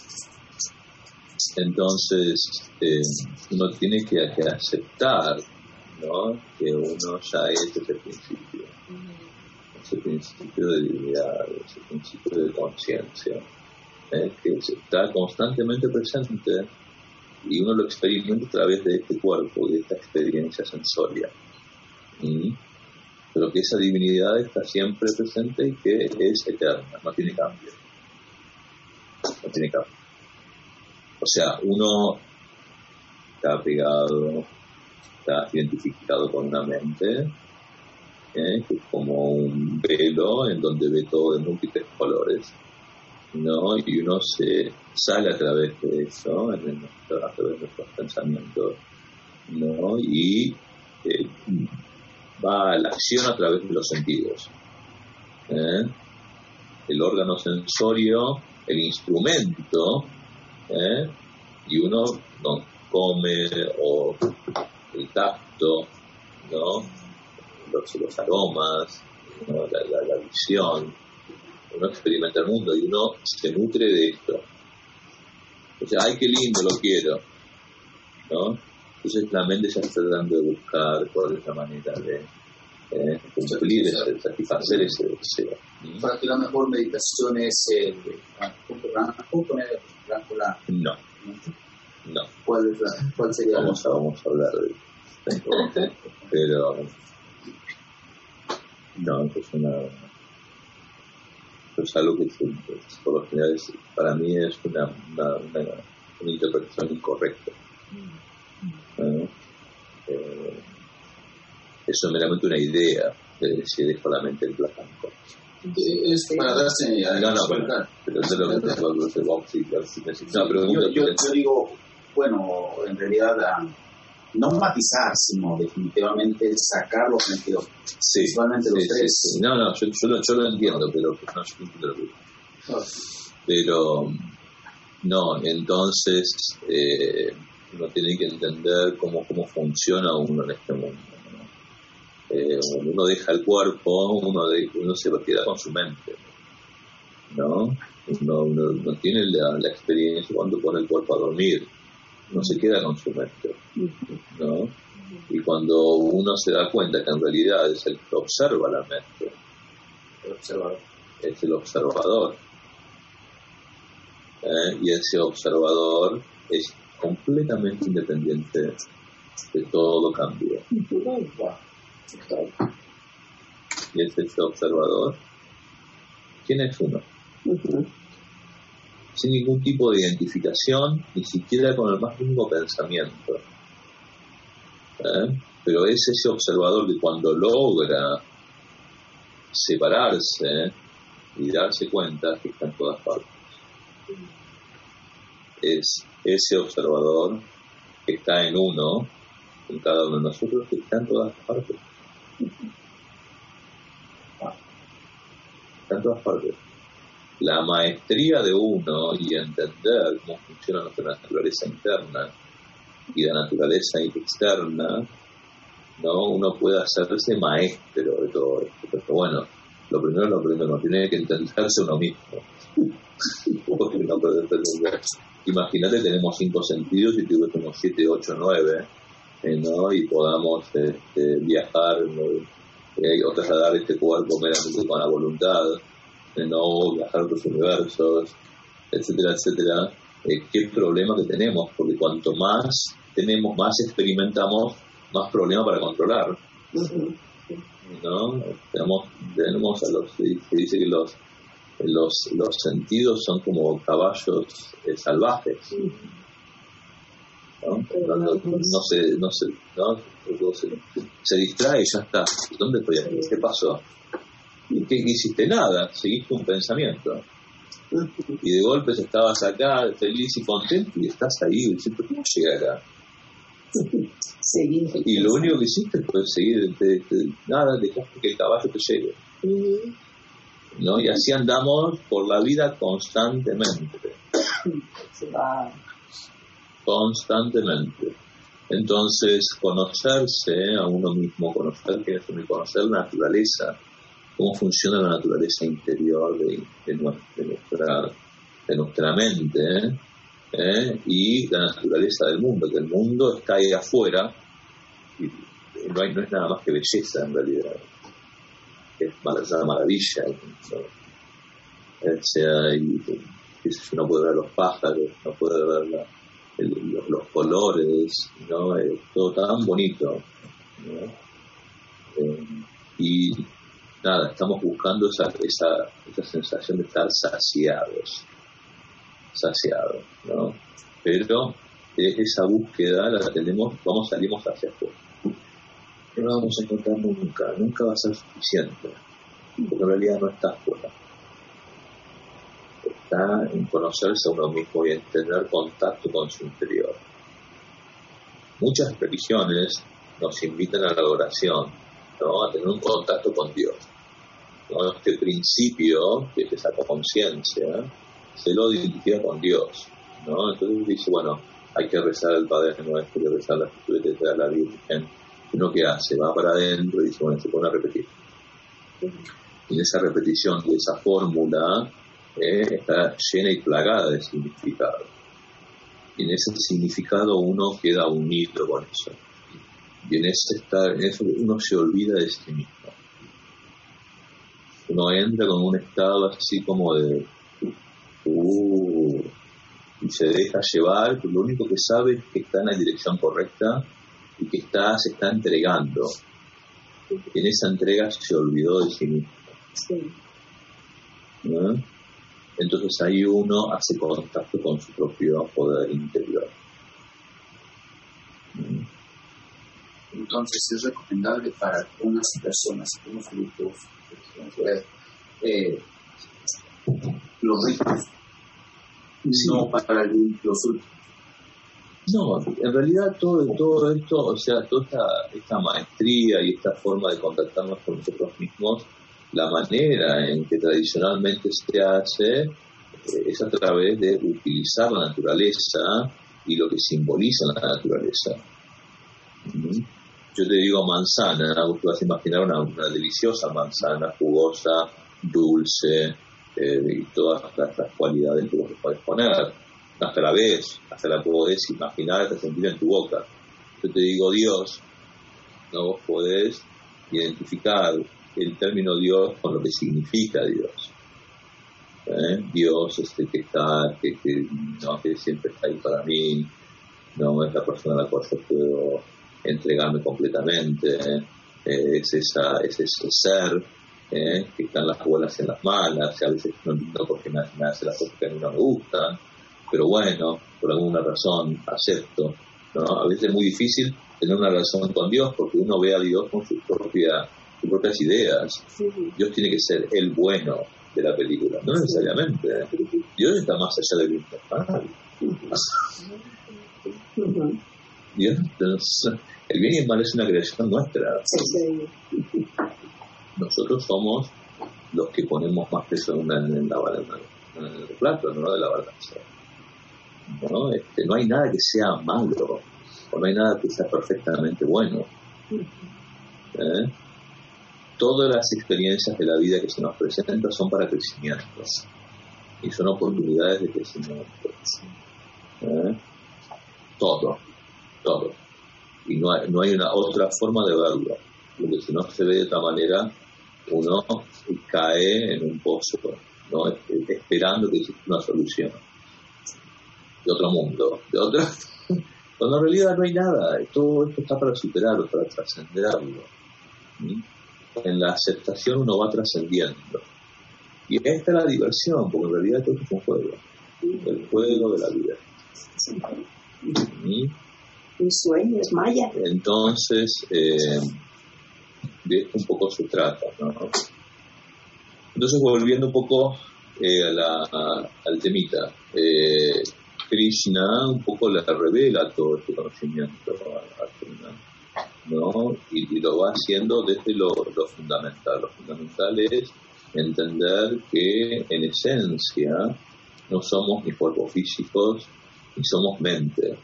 entonces eh, uno tiene que, que aceptar, ¿no? Que uno ya es ese principio, ese principio de divinidad, ese principio de conciencia, ¿eh? Que está constantemente presente y uno lo experimenta a través de este cuerpo, de esta experiencia sensoria. ¿Mm? Pero que esa divinidad está siempre presente y que es eterna, no tiene cambio. No tiene cambio. O sea, uno está pegado, está identificado con una mente, ¿eh? Que es como un velo en donde ve todo de múltiples colores, ¿no? Y uno se sale a través de eso, en el, a través de nuestros pensamientos, ¿no? Y eh, va a la acción a través de los sentidos, ¿eh? El órgano sensorio, el instrumento, ¿eh? Y uno no come, o el tacto, ¿no? Los, los aromas, ¿no? la, la, la visión. Uno experimenta el mundo y uno se nutre de esto. O sea, ay, qué lindo, lo quiero, ¿no? Entonces la mente ya está tratando de buscar cuál es la manera de eh, cumplir, de satisfacer ese deseo. Para ti la mejor meditación es el Ramana. No. No. ¿Cuál, es la, cuál sería? Vamos a, vamos a hablar de esto. Pero no, es una es algo que por lo general es, para mí es una, una, una, una interpretación incorrecta. ¿No? Eh, eso es meramente una idea de si dejo la mente en blanco. Es para darse a no, no, bueno, pero eso es lo que te lo No, pero yo, yo, yo digo, bueno, en realidad no matizar, sino definitivamente sacar los sentidos. Sí, principalmente los sí, tres. Sí, sí. No, no, yo, yo, lo, yo lo entiendo, pero no, yo entiendo lo que no. Pero no, entonces eh, uno tiene que entender cómo, cómo funciona uno en este mundo. ¿no? Eh, cuando uno deja el cuerpo, uno, de, uno se queda con su mente. ¿No? Uno, uno, uno tiene la, la experiencia cuando pone el cuerpo a dormir. No se queda con su mente, ¿no? Y cuando uno se da cuenta que en realidad es el que observa la mente, el observador. es el observador, ¿eh? Y ese observador es completamente independiente de todo cambio. Y es ese observador, ¿quién es uno? Sin ningún tipo de identificación, ni siquiera con el más mínimo pensamiento. ¿Eh? Pero es ese observador que cuando logra separarse y darse cuenta que está en todas partes. Es ese observador que está en uno, en cada uno de nosotros, que está en todas partes. Está en todas partes. La maestría de uno y entender cómo funciona nuestra naturaleza interna y la naturaleza externa, ¿no? Uno puede hacerse maestro de todo esto. Pero bueno, lo primero, lo primero, tiene que entenderse uno mismo. Porque no puede entender. Imagínate, tenemos cinco sentidos y tuviésemos siete, ocho, nueve, eh, ¿no? Y podamos este, viajar, ¿no? eh, o trasladar este cuerpo meramente con la voluntad, no viajar a otros universos, etcétera, etcétera. Eh, ¿Qué problema que tenemos? Porque cuanto más tenemos, más experimentamos, más problema para controlar. ¿No? Tenemos, tenemos a los, se dice que los, los, los sentidos son como caballos eh, salvajes. ¿No? Cuando no se, no se, ¿no? se, se distrae y ya está. ¿Dónde estoy aquí? ¿Qué pasó? ¿Y qué hiciste? Nada, seguiste un pensamiento. Y de golpe estabas acá, feliz y contento, y estás ahí, y dices, ¿cómo llegué acá? Seguir. Y lo único que hiciste fue seguir, te, te, nada, dejaste que el caballo te llegue. ¿No? Y así andamos por la vida constantemente. Se va. Constantemente. Entonces, conocerse a uno mismo, conocer que es conocer la naturaleza, cómo funciona la naturaleza interior de, de, nuestra, de, nuestra, de nuestra mente, ¿eh? ¿Eh? Y la naturaleza del mundo, que el mundo está ahí afuera y no, hay, no es nada más que belleza en realidad, es una maravilla. ¿No? O sea, y, y uno puede ver los pájaros, uno puede ver la, el, los, los colores, ¿no? Es todo tan bonito, ¿no? Eh, y nada, estamos buscando esa, esa, esa sensación de estar saciados, saciados, ¿no? Pero eh, esa búsqueda la tenemos, vamos, salimos hacia afuera. No la vamos a encontrar nunca, nunca va a ser suficiente, porque en realidad no está afuera. Está en conocerse a uno mismo y en tener contacto con su interior. Muchas religiones nos invitan a la adoración, ¿no? A tener un contacto con Dios. ¿No? Este principio, que es esa conciencia, se lo identifica con Dios, ¿no? Entonces dice, bueno, hay que rezar al Padre Nuestro, hay que rezar la Jesucristo de la Virgen. Uno que hace, va para adentro y dice, bueno, se pone a repetir. Y en esa repetición de esa fórmula eh, está llena y plagada de significado. Y en ese significado uno queda unido con eso. Y en, ese estar, en eso uno se olvida de sí mismo. Uno entra con un estado así como de uh, y se deja llevar, pero lo único que sabe es que está en la dirección correcta y que está, se está entregando. En esa entrega se olvidó de sí mismo. Sí. ¿No? Entonces ahí uno hace contacto con su propio poder interior. ¿No? Entonces es recomendable para algunas personas, algunos grupos, eh, los ricos, Sí. no para los últimos. No, en realidad todo, todo esto, o sea, toda esta, esta maestría y esta forma de contactarnos con nosotros mismos, la manera en que tradicionalmente se hace eh, es a través de utilizar la naturaleza y lo que simboliza la naturaleza. ¿Mm? Yo te digo manzana, vos te vas a imaginar una, una deliciosa manzana, jugosa, dulce, eh, y todas las, las cualidades que vos le podés poner. Hasta la ves, hasta la podés imaginar, hasta sentir en tu boca. Yo te digo Dios, no vos podés identificar el término Dios con lo que significa Dios. ¿Eh? Dios es el que está, que, que, no, que siempre está ahí para mí, no es la persona a la cual yo puedo entregarme completamente, eh, es, esa, es ese ser eh, que están las buenas y en las malas, y a veces no entiendo por qué me, me hace las cosas que a mí no me gustan, pero bueno, por alguna razón acepto, ¿no? A veces es muy difícil tener una relación con Dios porque uno ve a Dios con sus, propia, sus propias ideas. Sí. Dios tiene que ser el bueno de la película, no necesariamente. Dios está más allá del bien y del mal. Uh-huh. Dios, el bien y el mal es una creación nuestra. Sí, sí. Nosotros somos los que ponemos más peso en, una, en, la, en el plato, ¿no? De la balanza. ¿No? Este, no hay nada que sea malo, o no hay nada que sea perfectamente bueno. ¿Eh? Todas las experiencias de la vida que se nos presentan son para crecimiento y son oportunidades de crecimiento. ¿Eh? Todo, todo. Y no hay, no hay una otra forma de verlo, porque si no se ve de otra manera, uno cae en un pozo, ¿no? Esperando que exista una solución de otro mundo, de otra, cuando en realidad no hay nada, todo esto está para superarlo, para trascenderlo. ¿Sí? En la aceptación uno va trascendiendo. Y esta es la diversión, porque en realidad todo esto es un juego, el juego de la vida. ¿Sí? Un sueño, es maya. Entonces, eh, de esto un poco se trata, ¿no? Entonces, volviendo un poco eh, a la, a, al temita, eh, Krishna un poco le revela todo este conocimiento a Arjuna, ¿no? Y, y lo va haciendo desde lo, lo fundamental. Lo fundamental es entender que en esencia no somos ni cuerpos físicos ni somos mente,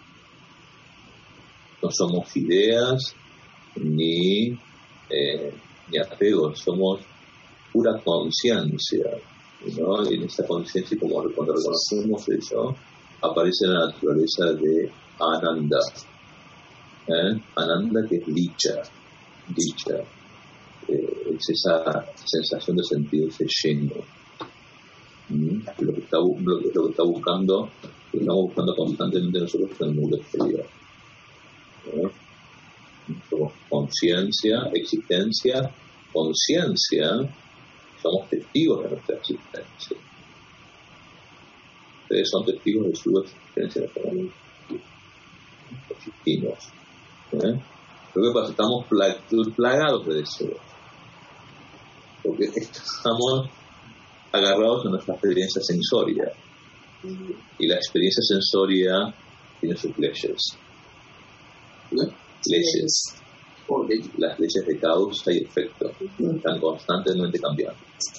no somos ideas ni, eh, ni apegos, somos pura conciencia, ¿no? Y en esa conciencia, como cuando reconocemos eso, aparece la naturaleza de Ananda. ¿Eh? Ananda, que es dicha, dicha, eh, es esa sensación de sentirse lleno. ¿Mm? Lo que está, lo que, lo que está buscando, lo que estamos buscando constantemente nosotros en el mundo exterior. ¿Eh? Somos conciencia, existencia, conciencia, somos testigos de nuestra existencia. Ustedes son testigos de su existencia en este momento. Existimos. ¿Eh? Lo que pasa, estamos plag- plagados de deseos, porque estamos agarrados a nuestra experiencia sensoria, y la experiencia sensoria tiene sus leyes. ¿Eh? Leyes, porque las leyes de causa y efecto están constantemente cambiando.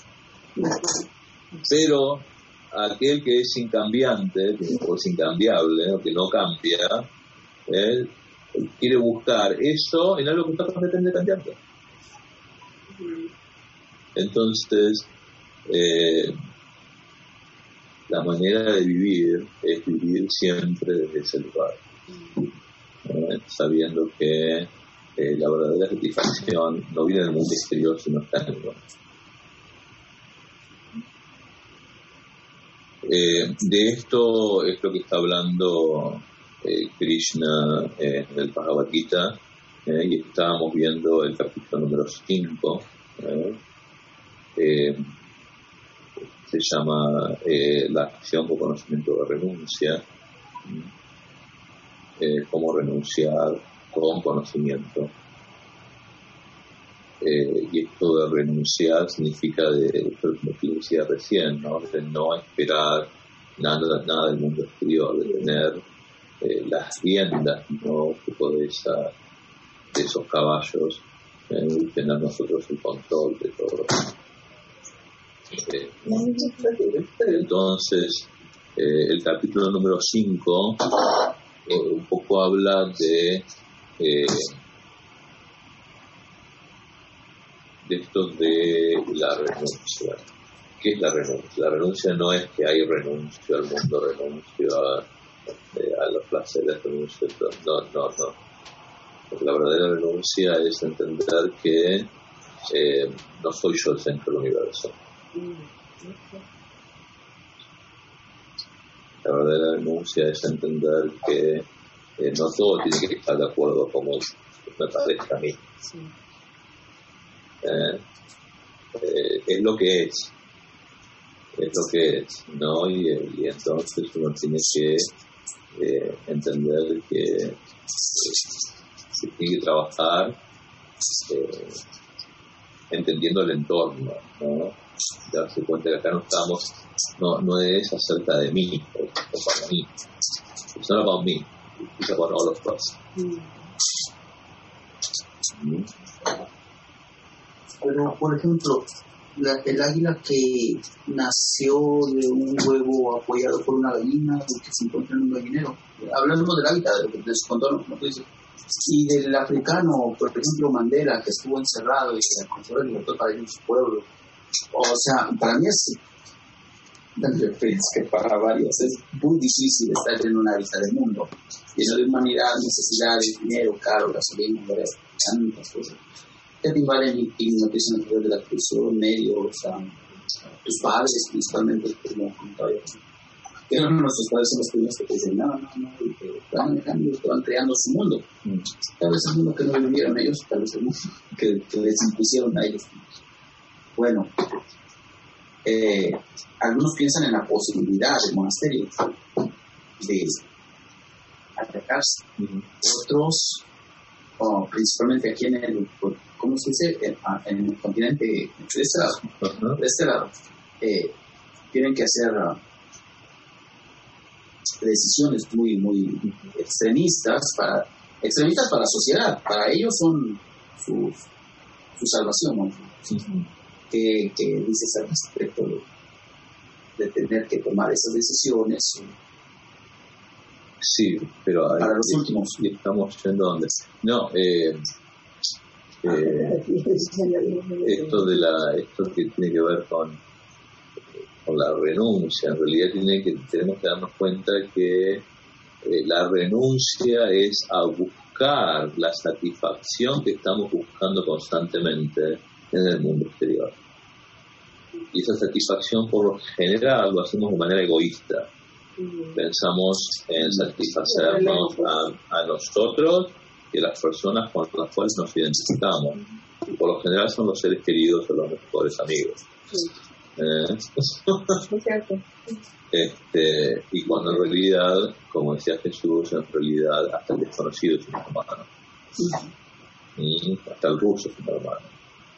Pero aquel que es incambiante, o es incambiable, o que no cambia, ¿eh? quiere buscar eso en algo que está completamente cambiando. Entonces, eh, la manera de vivir es vivir siempre desde ese lugar, eh, sabiendo que eh, la verdadera satisfacción no viene del mundo exterior, sino está en uno. Eh, de esto es lo que está hablando eh, Krishna eh, en el Bhagavad Gita, eh, y estábamos viendo el capítulo número cinco, eh, eh, se llama eh, la acción con conocimiento de renuncia, eh, cómo renunciar con conocimiento. Eh, y esto de renunciar significa, de, como te decía recién, ¿no? De no esperar nada, nada del mundo exterior, de tener eh, las riendas, ¿no? de, esa, de esos caballos, eh, y tener nosotros el control de todo. Eh, entonces, eh, el capítulo número cinco eh, un poco habla de eh, de esto de la renuncia. ¿Qué es la renuncia? La renuncia no es que hay renuncio al mundo, renuncio a, eh, a los placeres, renuncio, no, no, no. Porque la verdadera renuncia es entender que eh, no soy yo el centro del universo. La verdadera renuncia es entender que eh, no todo tiene que estar de acuerdo como me parezca a mí. Sí. Eh, eh, es lo que es, es lo que es, ¿no? Y, y entonces uno tiene que eh, entender que eh, se tiene que trabajar eh, entendiendo el entorno, ¿no? Darse cuenta que acá no estamos, no, no es acerca de mí o, o para mí. It's not about me, it's about all of us. Mm. Mm. Pero, por ejemplo, la, el águila que nació de un huevo apoyado por una gallina que se encuentra en un gallinero, hablando del hábitat, de lo que te contó, como tú dices, y del africano, por ejemplo, Mandela, que estuvo encerrado y que alcanzó la libertad para ir a su pueblo. O sea, para mí es tan referencia que para varios es muy difícil estar en una vista del mundo lleno de humanidad, necesidades, dinero, caro, gasolina, tantas cosas. ¿Qué te invade mi noticia natural de la prisión, medio, o sea, tus padres principalmente, como comentaba? Que no, nuestros padres son los primeros que te dicen, no, no, no, y te van manejando y te van creando su mundo. Mm. Tal vez el mundo que no vivieron ellos, tal vez el mundo que, que les impusieron a ellos. Bueno, eh, algunos piensan en la posibilidad del monasterio de atacarse. Mm-hmm. Otros, oh, principalmente aquí en el, ¿cómo se dice? En, en el continente de este lado, uh-huh. de este lado eh, tienen que hacer uh, decisiones muy, muy extremistas para extremistas para la sociedad. Para ellos son su, su salvación, ¿no? Uh-huh. ¿Qué, qué dices al respecto de, de tener que tomar esas decisiones? Sí, pero para hay, los y, últimos. Y estamos yendo donde. No, eh, eh, esto de la, esto que tiene que ver con, con la renuncia, en realidad tiene que, tenemos que darnos cuenta que eh, la renuncia es a buscar la satisfacción que estamos buscando constantemente en el mundo exterior. Y esa satisfacción por lo general lo hacemos de manera egoísta. Pensamos en satisfacernos a, a nosotros y a las personas con las cuales nos identificamos. Y por lo general son los seres queridos o los mejores amigos. Sí. ¿Eh? este, y cuando en realidad, como decía Jesús, en realidad hasta el desconocido es un hermano. Y hasta el ruso es un hermano.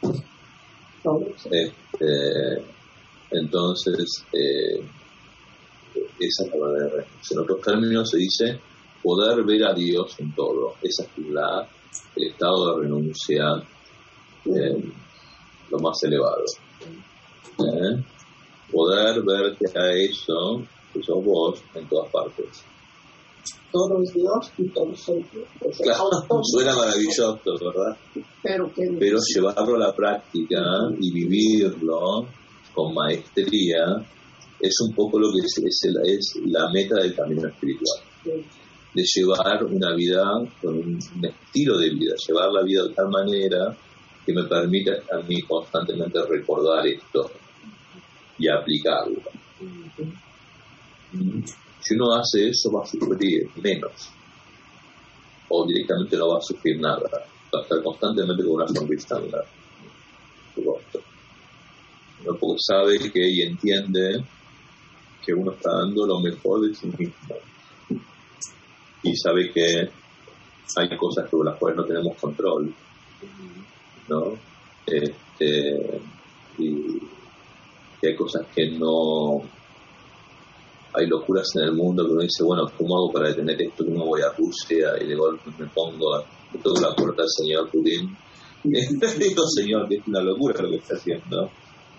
Este, entonces, eh, esa es la verdadera renuncia. En otros términos se dice poder ver a Dios en todo. Esa es la, el estado de renuncia eh, lo más elevado. ¿Eh? Poder ver que a eso que sos vos en todas partes. Todo es Dios y todo soy Dios. Claro, suena maravilloso, ¿verdad? Pero, que Pero llevarlo a la práctica y vivirlo con maestría es un poco lo que es, es, el, es la meta del camino espiritual. Sí. De llevar una vida con un, un estilo de vida, llevar la vida de tal manera que me permita a mí constantemente recordar esto y aplicarlo. Si uno hace eso, va a sufrir menos, o directamente no va a sufrir nada, va a estar constantemente con una sonrisa en la su rostro, ¿no? Porque sabe que y entiende que uno está dando lo mejor de sí mismo, y sabe que hay cosas sobre las cuales no tenemos control, ¿no? Este, y, y hay cosas que no... Hay locuras en el mundo que uno dice, bueno, ¿cómo hago para detener esto? ¿Cómo voy a Rusia? Y de golpe me pongo, me toco la puerta del señor Putin. Digo, señor, que es una locura lo que está haciendo.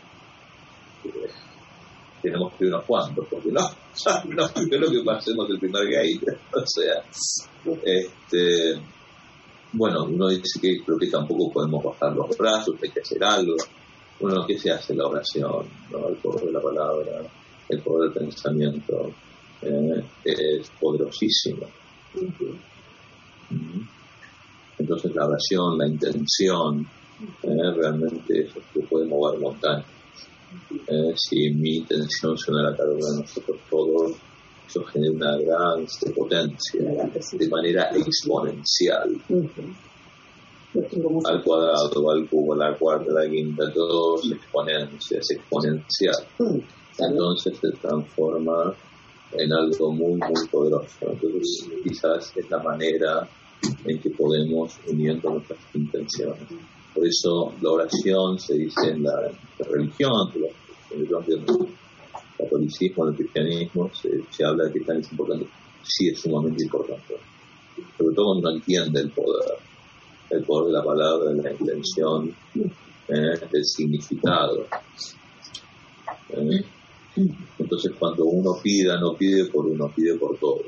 Tenemos que ir unos cuantos, porque no, no creo que pasemos el primer gate. O sea, este, bueno, uno dice que creo que tampoco podemos bajar los brazos, hay que hacer algo. Bueno, ¿qué se hace? La oración, ¿no? El poder de la palabra, el poder del pensamiento, eh, es poderosísimo. Uh-huh. Entonces la oración, la intención, eh, realmente eso que puede mover montañas. Eh, si mi intención suena a cada uno de nosotros todos, eso genera una gran potencia, de manera exponencial. Uh-huh. Al cuadrado, al cubo, a la cuarta, a la quinta, todo es exponencia, es exponencial. Uh-huh. Entonces se transforma en algo muy, muy poderoso. Entonces quizás es la manera en que podemos uniendo nuestras intenciones. Por eso la oración se dice en la, la religión, en el catolicismo, en el cristianismo, se, se habla de que tan es importante. Sí, es sumamente importante. Sobre todo cuando uno entiende el poder, el poder de la palabra, de la intención, eh, del significado. ¿Eh? Entonces cuando uno pida, no pide por uno, pide por todos.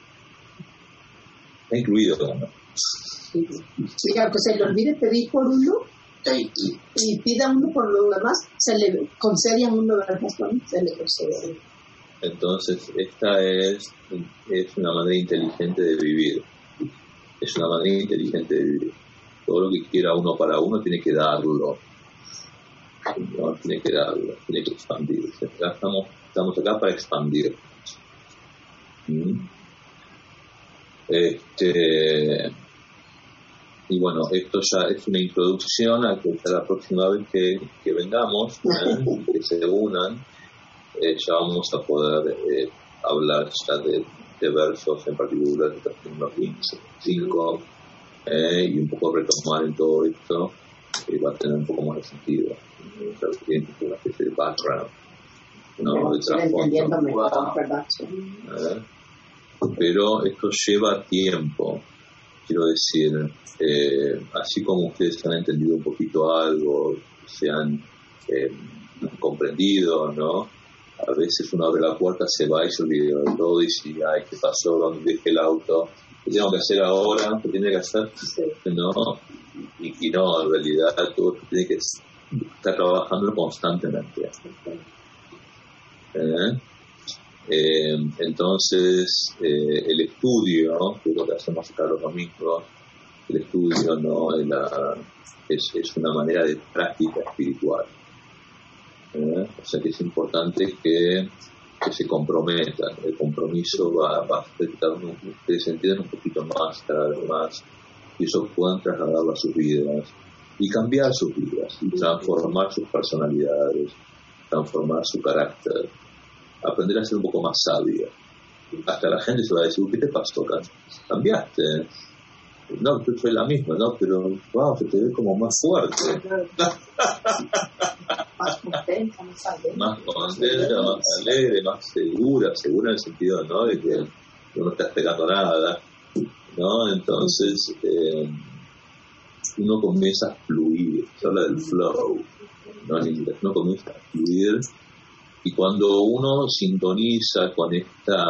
Está incluido, ¿no? Sí, aunque se le olvide pedir por uno y pida uno por lo demás, se le concede a uno de las razones, se le concede. Entonces esta es, es una manera inteligente de vivir. Es una manera inteligente de vivir. Todo lo que quiera uno para uno tiene que darlo. No, tiene que darlo, tiene que expandirse. Estamos, estamos acá para expandir. ¿Mm? Este, y bueno, esto ya es una introducción a que ya la próxima vez que, que vengamos, ¿eh? que se unan, eh, ya vamos a poder eh, hablar ya de, de versos en particular de los quince, cinco, eh, y un poco retomar en todo esto, que va a tener un poco más de sentido. Una especie de background, ¿no? De trasfondo. ¿Eh? Pero esto lleva tiempo, quiero decir, eh, así como ustedes han entendido un poquito algo, se han eh, comprendido, ¿no? A veces uno abre la puerta, se va y se olvida de todo y dice, ay, ¿qué pasó? ¿Dónde dejé el auto? ¿Qué tengo que hacer ahora? ¿Qué tiene que hacer? Sí. ¿No? Y, y no, en realidad todo esto tiene que estar trabajando constantemente. ¿Eh? Eh, entonces eh, el estudio, que es lo que hacemos acá los domingos, el estudio no es, la, es, es una manera de práctica espiritual. ¿Eh? O sea que es importante que, que se comprometan. El compromiso va, va a hacer que ustedes se entiendan un poquito más, cada vez más, y eso puedan trasladarlo a sus vidas y cambiar sus vidas y transformar sus personalidades, transformar su carácter, aprender a ser un poco más sabia. Hasta la gente se va a decir, ¿qué te pasó acá? ¿Cambiaste? No, tú soy la misma, ¿no? Pero, wow, se te ve como más fuerte. Más contenta, más alegre. Más contenta, más alegre, más segura, segura en el sentido, ¿no? De que no está esperando nada, ¿no? Entonces, eh, uno comienza a fluir, se habla del flow, ¿no? En inglés, uno comienza a fluir. Y cuando uno sintoniza con esta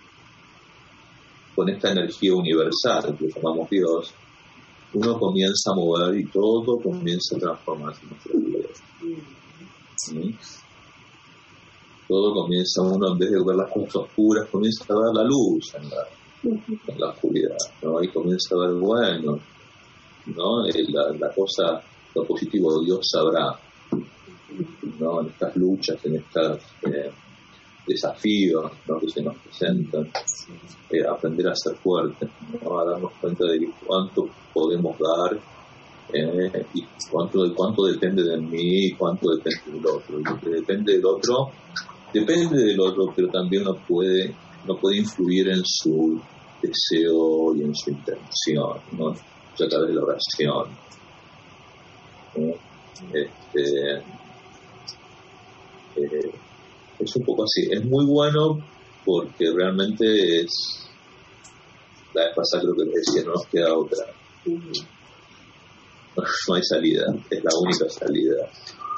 con esta energía universal que llamamos Dios, uno comienza a mover y todo comienza a transformarse en nuestra vida. ¿Sí? Todo comienza, uno en vez de ver las cosas oscuras, comienza a ver la luz en la, en la oscuridad, ¿no? Y comienza a ver, bueno, ¿no? La, la cosa, lo positivo, Dios sabrá, ¿no? En estas luchas, en estas eh, desafíos, ¿no?, que se nos presentan, eh, aprender a ser fuertes, ¿no?, a darnos cuenta de cuánto podemos dar, eh, y cuánto, cuánto depende de mí y cuánto depende del otro. Y lo que depende del otro, depende del otro, pero también no puede, no puede influir en su deseo y en su intención, ¿no?, a través de la oración, ¿no? Este, eh, es un poco así. Es muy bueno porque realmente es, la vez pasada creo que les decía, no nos queda otra. No hay salida, es la única salida.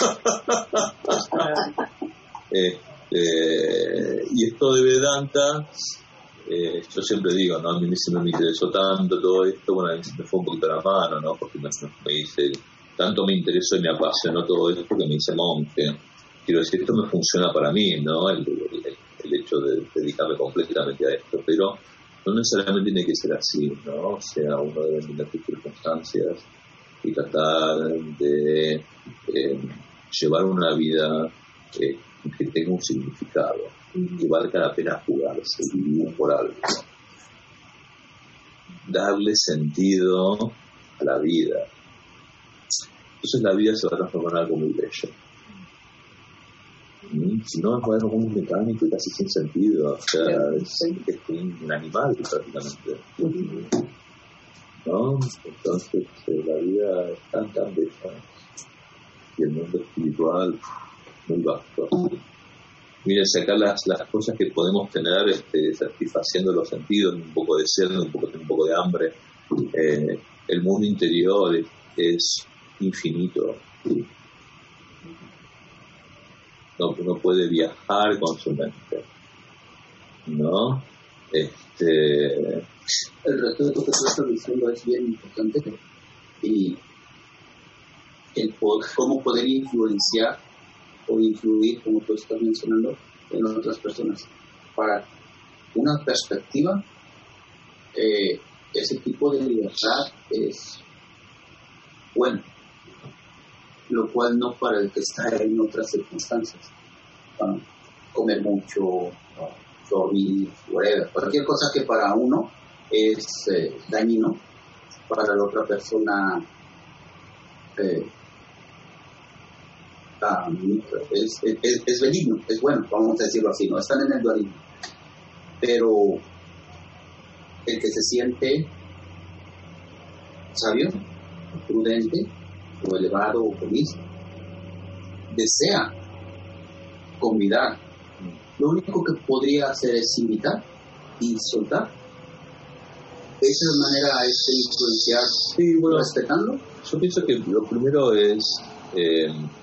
este, y esto de Vedanta, eh, yo siempre digo, ¿no?, a mí siempre me interesó tanto todo esto, bueno, a mí me fue un poquito a la mano, ¿no?, porque me, me hice, tanto me interesó y me apasionó todo esto que me hice monje. Quiero decir, esto me funciona para mí, ¿no?, el, el, el hecho de dedicarme completamente a esto, pero no necesariamente tiene que ser así, ¿no? O sea, uno debe entender sus circunstancias y tratar de eh, llevar una vida eh, que tenga un significado, que valga la pena jugarse, vivir por algo, darle sentido a la vida. Entonces la vida se va a transformar en algo muy bello. Si no, es algo muy mecánico y casi sin sentido, o sea, es, es un animal prácticamente, ¿no? Entonces eh, la vida es tan tan bella y el mundo espiritual muy vasto. Miren, sacar las, las cosas que podemos tener, este, satisfaciendo los sentidos, un poco de sed, un poco, un poco de hambre. Eh, el mundo interior es, es infinito. ¿Sí? No, uno puede viajar con su mente, ¿no? Este... El resto de lo que tú estás diciendo es bien importante, y el poder, cómo poder influenciar o influir, como tú estás mencionando, en otras personas. Para una perspectiva, eh, ese tipo de libertad es bueno, lo cual no para el que está en otras circunstancias. Um, comer mucho, dormir, whatever, cualquier cosa que para uno es eh, dañino, para la otra persona eh, um, es, es, es benigno, es bueno, vamos a decirlo así, no están en el dualismo. Pero el que se siente sabio, prudente, o elevado o feliz, desea convidar. Lo único que podría hacer es invitar y soltar. De esa manera es influenciar, sí, bueno, respetando. Yo pienso que lo primero es, eh,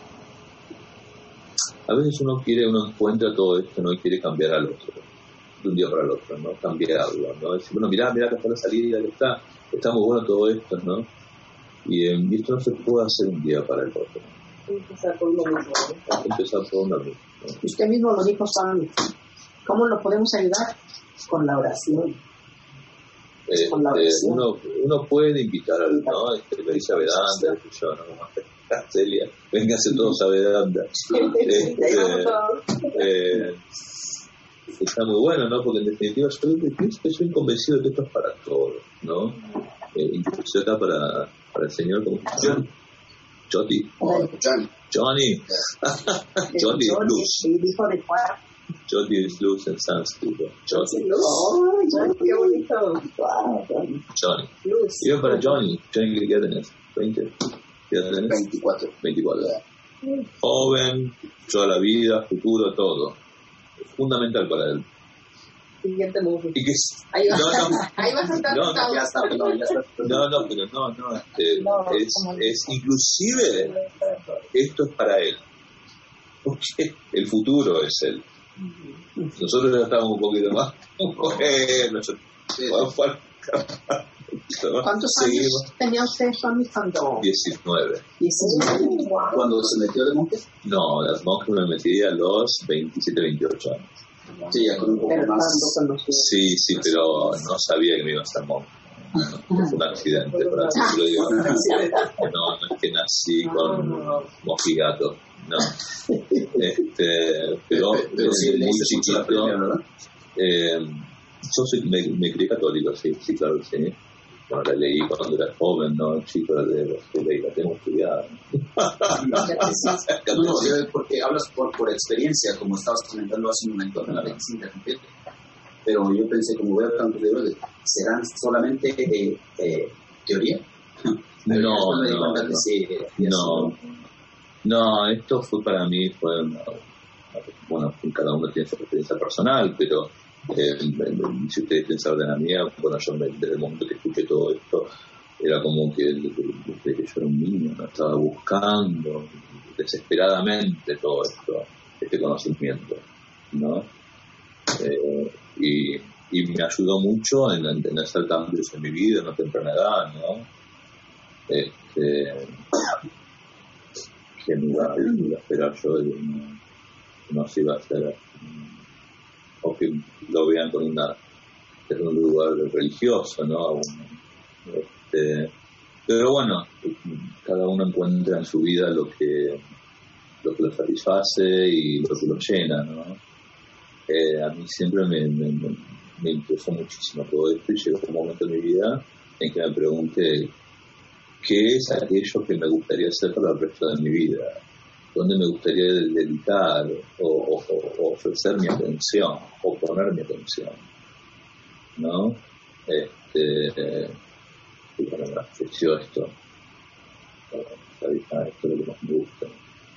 a veces uno quiere, uno encuentra todo esto, no, y quiere cambiar al otro, de un día para el otro, ¿no? Cambiarlo, ¿no? Decir, bueno, mirá, mirá, acá está la salida, ya está, está muy bueno todo esto, ¿no? Y, eh, y esto no se puede hacer un día para el otro. Empezar por uno mismo. Hay que empezar por uno mismo, ¿no? Usted mismo lo dijo, Sam. ¿Cómo lo podemos ayudar? Con la oración. Eh, Con la eh, oración. uno, uno puede invitar al, ¿no? Este, me dice a Vedanta, que yo, no, Celia, véngase todos a Vedanta. Este, eh, está muy bueno, ¿no? Porque en definitiva yo, yo estoy convencido de que esto es para todos, ¿no? Eh, incluso acá para, para el señor, ¿cómo se llama? Joti. Johnny. Johnny. Joti es luz. El hijo de Juan. Joti es luz en sánscrito. Joti. Oh, Johnny, qué bonito. Wow, Johnny. Johnny. Luz. Y bien para Johnny. Johnny, ¿qué edad tenés? ¿veinte? ¿Qué edad tenés? veinticuatro. veinticuatro. Joven, toda la vida, futuro, todo. Es fundamental para él. Siguiente movie. Y que Ahí vas, no, no, ahí vas a estar. no, no, Ya está, no, ya está. no, no, pero no, no, este, No, es, como- es inclusive esto es para él, porque el futuro es él. Nosotros ya estamos un poquito más, bueno, yo- bueno, bueno, ¿Cuántos seguimos. años tenía usted, Swami, cuando? diecinueve. diecinueve. Wow. Cuando se metió de monje, No, las monjas me metí a los veintisiete, veintiocho años. sí, ya con un poco Pero más. cuando conoció. Sí, sí, pero no sabía que me iba a hacer monja. Fue un accidente, por así lo digo. No, no es que nací con mojigato, no. Este, pero pero sí, muy leíste mucho la chiquito. Biblia, ¿verdad? Eh, yo soy, me, me crié católico, sí, sí, claro, sí. Bueno, la leí cuando era joven, ¿no? Chico, la, de, la, leí, la tengo estudiada. No, no, yo- porque hablas por, por experiencia, como estabas comentando hace un momento, la vez interrumpir. Pero yo pensé, como veo tantos libros, ¿serán solamente eh, eh, teoría? Pero No, después me di no, cuenta que no. sí, eh, y No, eso- no, esto fue para mí, fue una, bueno, cada uno tiene su experiencia personal, pero eh, si ustedes piensan de la mía, bueno, yo me, desde el momento que escuché todo esto, era como que desde que yo era un niño, ¿no? Estaba buscando desesperadamente todo esto, este conocimiento, ¿no? Eh, y, y me ayudó mucho en, en, en hacer cambios en mi vida en una temprana edad, ¿no? Este, que me iba, me iba a esperar yo de que no, no se iba a hacer o que lo vean con una desde un lugar religioso, ¿no? Este, pero bueno, cada uno encuentra en su vida lo que lo que lo satisface y lo que lo llena, ¿no? Eh, a mí siempre me, me, me, me interesó muchísimo todo esto y llegó un momento en mi vida en que me pregunté qué es aquello que me gustaría hacer para el resto de mi vida, dónde me gustaría dedicar o, o, o ofrecer mi atención o poner mi atención, ¿no? Este, y bueno, me ofreció esto, esto es lo que más me gusta,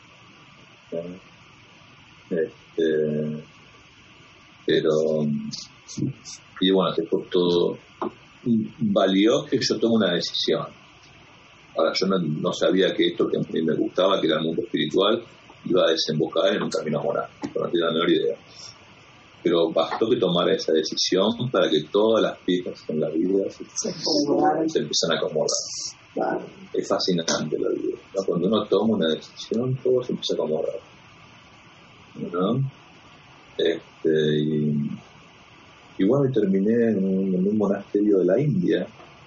¿no? Este, pero y bueno, después todo valió que yo tome una decisión. Ahora, yo no, no sabía que esto que a mí me gustaba, que era el mundo espiritual, iba a desembocar en un camino monástico, no tenía la menor idea. Pero bastó que tomara esa decisión para que todas las piezas en la vida se, se, se empiezan a acomodar. Claro. Es fascinante la vida, ¿no? Cuando uno toma una decisión, todo se empieza a acomodar, ¿no? Este, y, y bueno, y terminé en un, en un monasterio de la India.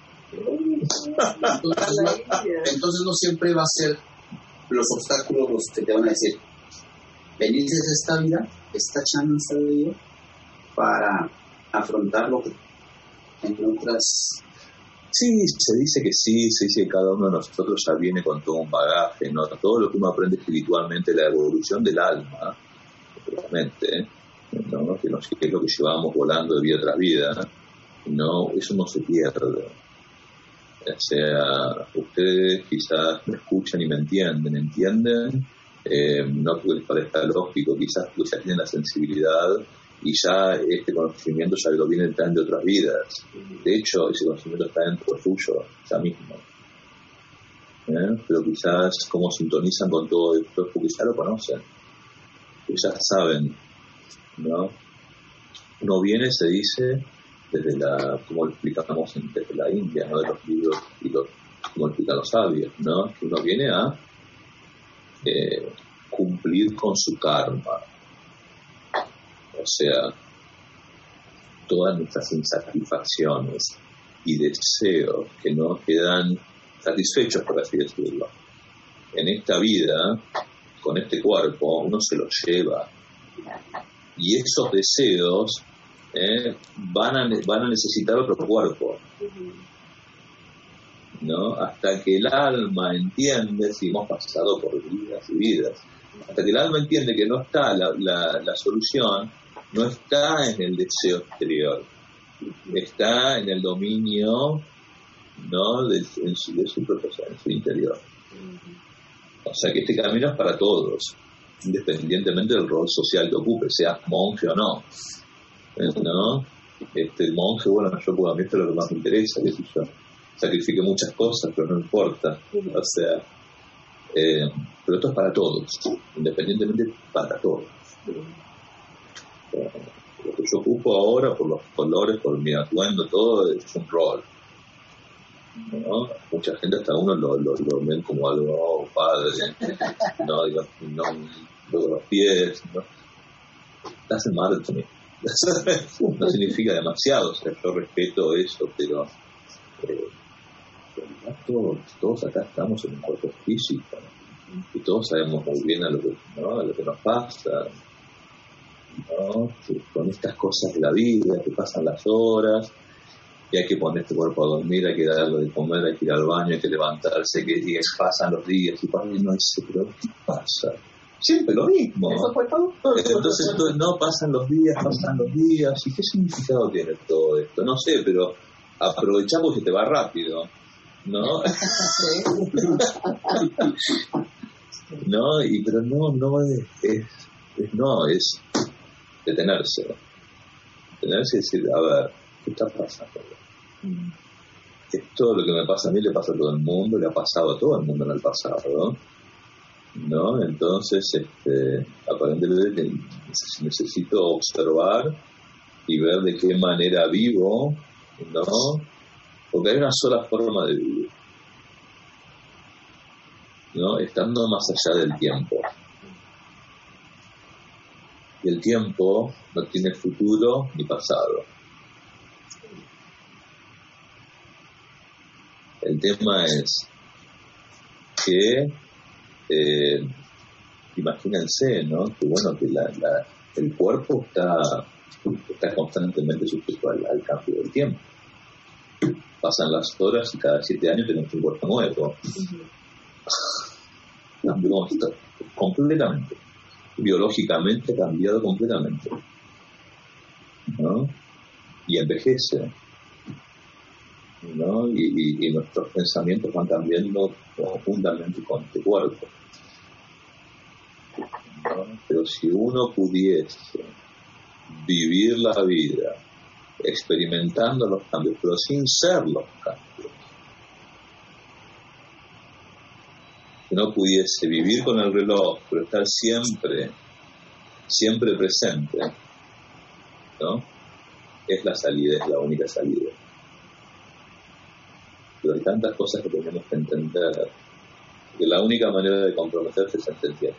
Entonces, entonces no siempre va a ser los obstáculos los que te van a decir venís de esta vida, esta chance de vida para afrontarlo en otras. Sí, se dice que sí, se dice que cada uno de nosotros ya viene con todo un bagaje, ¿no? Todo lo que uno aprende espiritualmente, la evolución del alma, realmente, ¿no? Que, nos, que es lo que llevamos volando de vida tras vida, no, eso no se pierde. O sea, ustedes quizás me escuchan y me entienden, entienden, eh, no porque les parezca lógico, quizás porque ya tienen la sensibilidad y ya este conocimiento ya lo vienen tan de otras vidas. De hecho, ese conocimiento está dentro suyo, ya mismo. ¿Eh? Pero quizás como sintonizan con todo esto es porque ya lo conocen, que ya saben, ¿no? Uno viene, se dice, desde la, como lo explicamos desde la India, ¿no? De los libros y los, como lo explican los sabios, ¿no? Que uno viene a eh, cumplir con su karma. O sea, todas nuestras insatisfacciones y deseos que no quedan satisfechos, por así decirlo, en esta vida, con este cuerpo, uno se los lleva. Y esos deseos eh, van, a, van a necesitar otro cuerpo, ¿no? Hasta que el alma entiende, si hemos pasado por vidas y vidas, hasta que el alma entiende que no está la, la, la solución, no está en el deseo exterior, está en el dominio, ¿no? de, en su, de su propio ser, en su interior. O sea que este camino es para todos, independientemente del rol social que ocupe, seas monje o no, ¿no? Este, el monje, bueno, yo puedo, a mí esto es lo que más me interesa, que si yo sacrifique muchas cosas, pero no importa, o sea, eh, pero esto es para todos, independientemente para todos. Eh, lo que yo ocupo ahora, por los colores, por mi atuendo, todo es un rol, ¿no? Mucha gente, hasta uno lo, lo, lo ven como algo, oh, padre, no, digo, no, luego los pies, ¿no? Doesn't matter to me. No significa demasiado, o sea, yo respeto eso, pero eh, todos, todos acá estamos en un cuerpo físico, Y todos sabemos muy bien a lo que, ¿no? a lo que nos pasa, ¿no? Que con estas cosas de la vida, que pasan las horas, y hay que poner este cuerpo a dormir, hay que darle de comer, hay que ir al baño, hay que levantarse, que y pasan los días, y para mí no dice, pero ¿qué pasa? Siempre lo mismo. ¿Eso fue todo? Entonces, entonces, no, pasan los días, pasan los días, ¿y qué significado tiene todo esto? No sé, pero aprovechamos que te va rápido, ¿no? No, y pero no, no es, es, es no, es detenerse. Detenerse y decir, a ver, ¿qué está pasando? Esto, lo que me pasa a mí, le pasa a todo el mundo, le ha pasado a todo el mundo en el pasado, ¿no? Entonces, este, aparentemente necesito observar y ver de qué manera vivo, ¿no? Porque hay una sola forma de vivir, ¿no? Estando más allá del tiempo. Y el tiempo no tiene futuro ni pasado. El tema es que, eh, imagínense, ¿no? Que bueno, que la, la, el cuerpo está, está constantemente sujeto al, al cambio del tiempo. Pasan las horas y cada siete años tenemos un cuerpo nuevo. Cambió completamente. Biológicamente cambiado completamente, ¿no? Y envejece, ¿no? Y, y, y nuestros pensamientos van cambiando profundamente con este cuerpo, ¿no? Pero si uno pudiese vivir la vida experimentando los cambios, pero sin ser los cambios, que no pudiese vivir con el reloj, pero estar siempre, siempre presente, ¿no? Es la salida, es la única salida. Pero hay tantas cosas que tenemos que entender, que la única manera de comprometerse es entendiendo.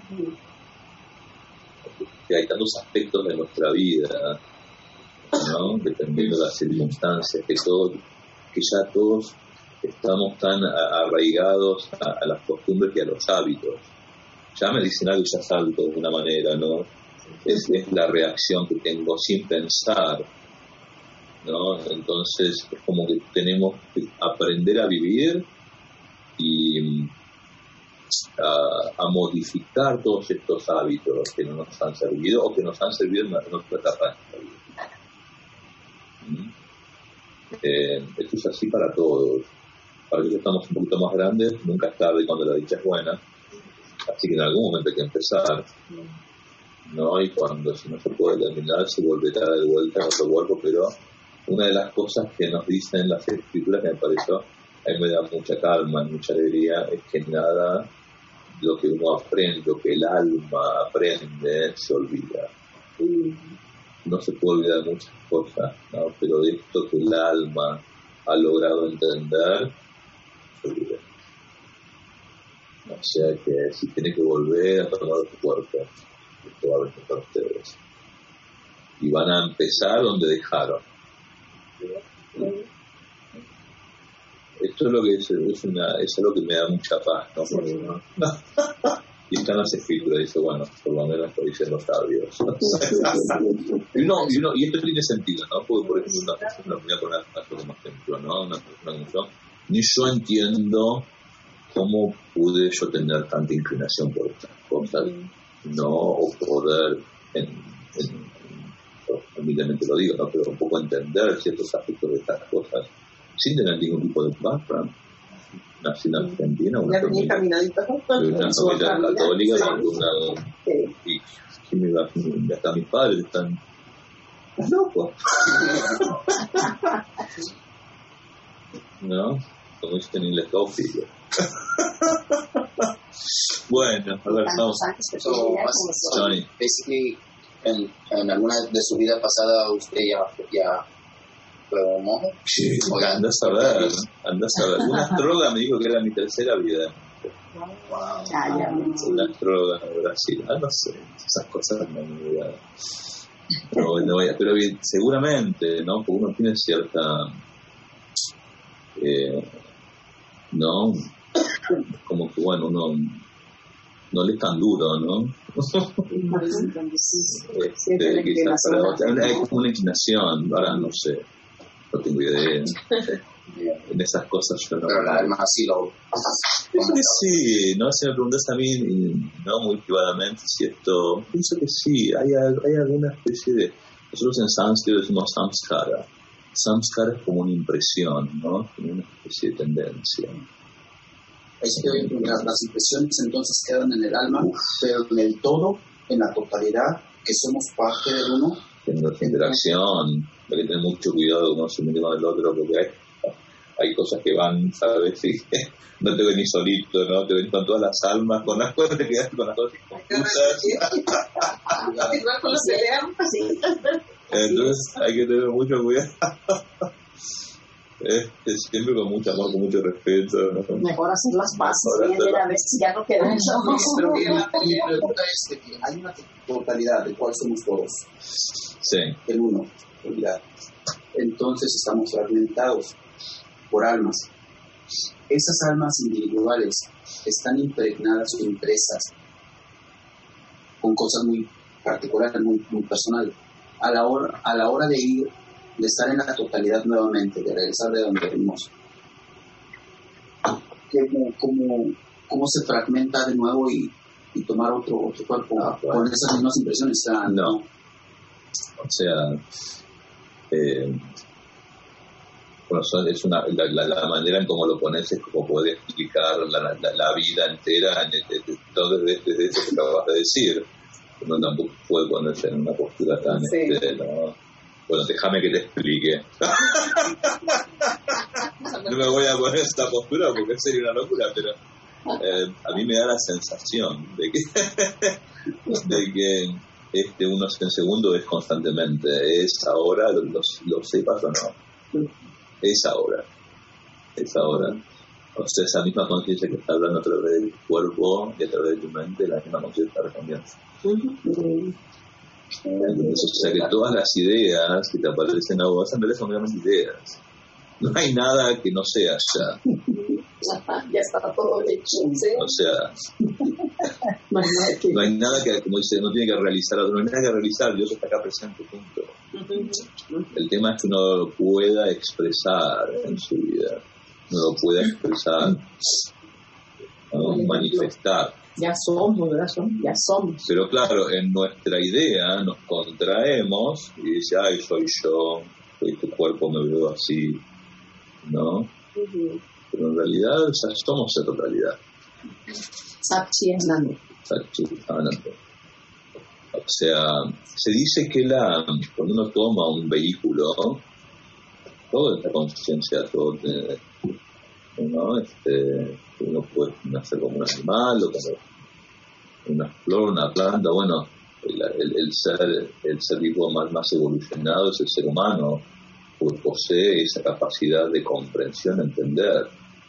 Que hay tantos aspectos de nuestra vida, ¿no? Dependiendo de las circunstancias, que, todo, que ya todos estamos tan arraigados a, a las costumbres y a los hábitos. Ya me dicen algo y ya salto de una manera, ¿no? Es, es la reacción que tengo sin pensar, ¿no? Entonces es como que tenemos que aprender a vivir y a, a modificar todos estos hábitos que no nos han servido o que nos han servido en nuestra etapa de vida. ¿Mm? Eh, esto es así para todos. Para que estamos un poquito más grandes, nunca es tarde cuando la dicha es buena, así que en algún momento hay que empezar, ¿no? Y cuando si no se puede terminar, se volverá de vuelta a otro cuerpo. Pero una de las cosas que nos dicen las escrituras, que me pareció, a mí me da mucha calma, mucha alegría, es que nada lo que uno aprende, lo que el alma aprende, se olvida. No se puede olvidar muchas cosas, ¿no? Pero de esto que el alma ha logrado entender, se olvida. O sea que si tiene que volver a tomar su cuerpo, esto va a venir para ustedes. Y van a empezar donde dejaron. Esto es lo que es, es, una, es algo que me da mucha paz, ¿no? Porque, ¿no? Y están las escrituras, dice, bueno, por lo menos lo dicen los sabios. y, uno, y, uno, y esto tiene sentido, ¿no? Porque, por ejemplo, una persona, voy a poner como ejemplo, ¿no? Una persona como yo, ni yo entiendo cómo pude yo tener tanta inclinación por estas cosas, ¿no? O poder, en, en, en, humildemente lo digo, ¿no? Pero un poco entender ciertos aspectos de estas cosas sin tener ningún tipo de background. Nací en Argentina, una familia, una familia católica, sí. Una, sí. Y ¿quién me iba a hasta mis padres están locos? ¿No? Como dicen en inglés, go figure. Bueno, a ver, vamos. So, Johnny. Basically, en, en alguna de su vida pasada, usted ya, ya fue un monje. Sí, anda a saber, anda a saber. Una astróloga me dijo que era mi tercera vida. Wow. Una astróloga de Brasil. Ah, no sé, esas cosas no me voy a... Pero, no voy a, pero bien, seguramente, ¿no? Porque uno tiene cierta... Eh, ¿no? Como que, bueno, uno no le es tan duro, ¿no? este, quizás para otra, hay como una inclinación, ahora no sé, no tengo idea. En esas cosas yo no. Pero la alma así lo. Pienso que sí, ¿no? Si me preguntas a mí, no muy privadamente, si esto. Pienso que sí, hay, hay alguna especie de. Nosotros en sánscrito decimos samskara. Samskara es como una impresión, ¿no? Como una especie de tendencia. Es que las, las impresiones entonces quedan en el alma, pero en el todo, en la totalidad, que somos parte del uno. En nuestra interacción, hay que tener mucho cuidado con uno con el otro, porque hay. Hay cosas que van, ¿sabes? Sí. No te venís solito, ¿no? Te venís con todas las almas, con las cosas te quedas con las cosas confusas. Igual con los peleamos. Entonces hay que tener mucho cuidado. Este, siempre con mucho amor, con mucho respeto, ¿no? Mejor hacer las bases bien de la vez si ya no queda mucho. Pero la pregunta es de que hay una totalidad de cuál somos todos. Sí. El uno, totalidad. Entonces estamos fragmentados por almas. Esas almas individuales están impregnadas o impresas con cosas muy particulares, muy, muy personales. A la hora, a la hora de ir, de estar en la totalidad nuevamente, de regresar de donde venimos, ¿cómo, cómo, cómo se fragmenta de nuevo y, y tomar otro, otro cuerpo ah, con bueno. esas mismas impresiones? O sea, no. O sea, eh, bueno, es una, la, la, la manera en cómo lo pones es como poder explicar la, la, la vida entera en el, de, todo desde, desde eso que acabas de decir. No tampoco puede ponerse en una postura tan sí. este, ¿no? Bueno, déjame que te explique. No me voy a poner esta postura porque sería una locura, pero eh, a mí me da la sensación de que de que este uno en segundo es constantemente, es ahora, lo, lo, lo sepas o no. Es ahora, es ahora. O sea, esa misma conciencia que está hablando a través del cuerpo y a través de tu mente, la misma conciencia está respondiendo. Entonces, o sea, que todas las ideas que te aparecen a vos, en realidad son realmente ideas. No hay nada que no sea ya. Ya está todo hecho, ¿sí? O sea, no hay nada que, como dice, no tiene que realizar, no hay nada que realizar, Dios está acá presente, punto. El tema es que uno lo pueda expresar en su vida, uno lo pueda expresar, ¿no? Manifestar. Ya somos, ¿verdad? Ya somos. Pero claro, en nuestra idea nos contraemos y dice, ay, soy yo, soy tu cuerpo, me veo así, ¿no? Uh-huh. Pero en realidad ya somos en totalidad. Satchitananda. Satchitananda. O sea, se dice que la cuando uno toma un vehículo, toda esta conciencia, todo, ¿no? Este, uno puede nacer como un animal o como una flor, una planta. Bueno, el, el, el ser el ser vivo más, más evolucionado es el ser humano, porque posee esa capacidad de comprensión, entender,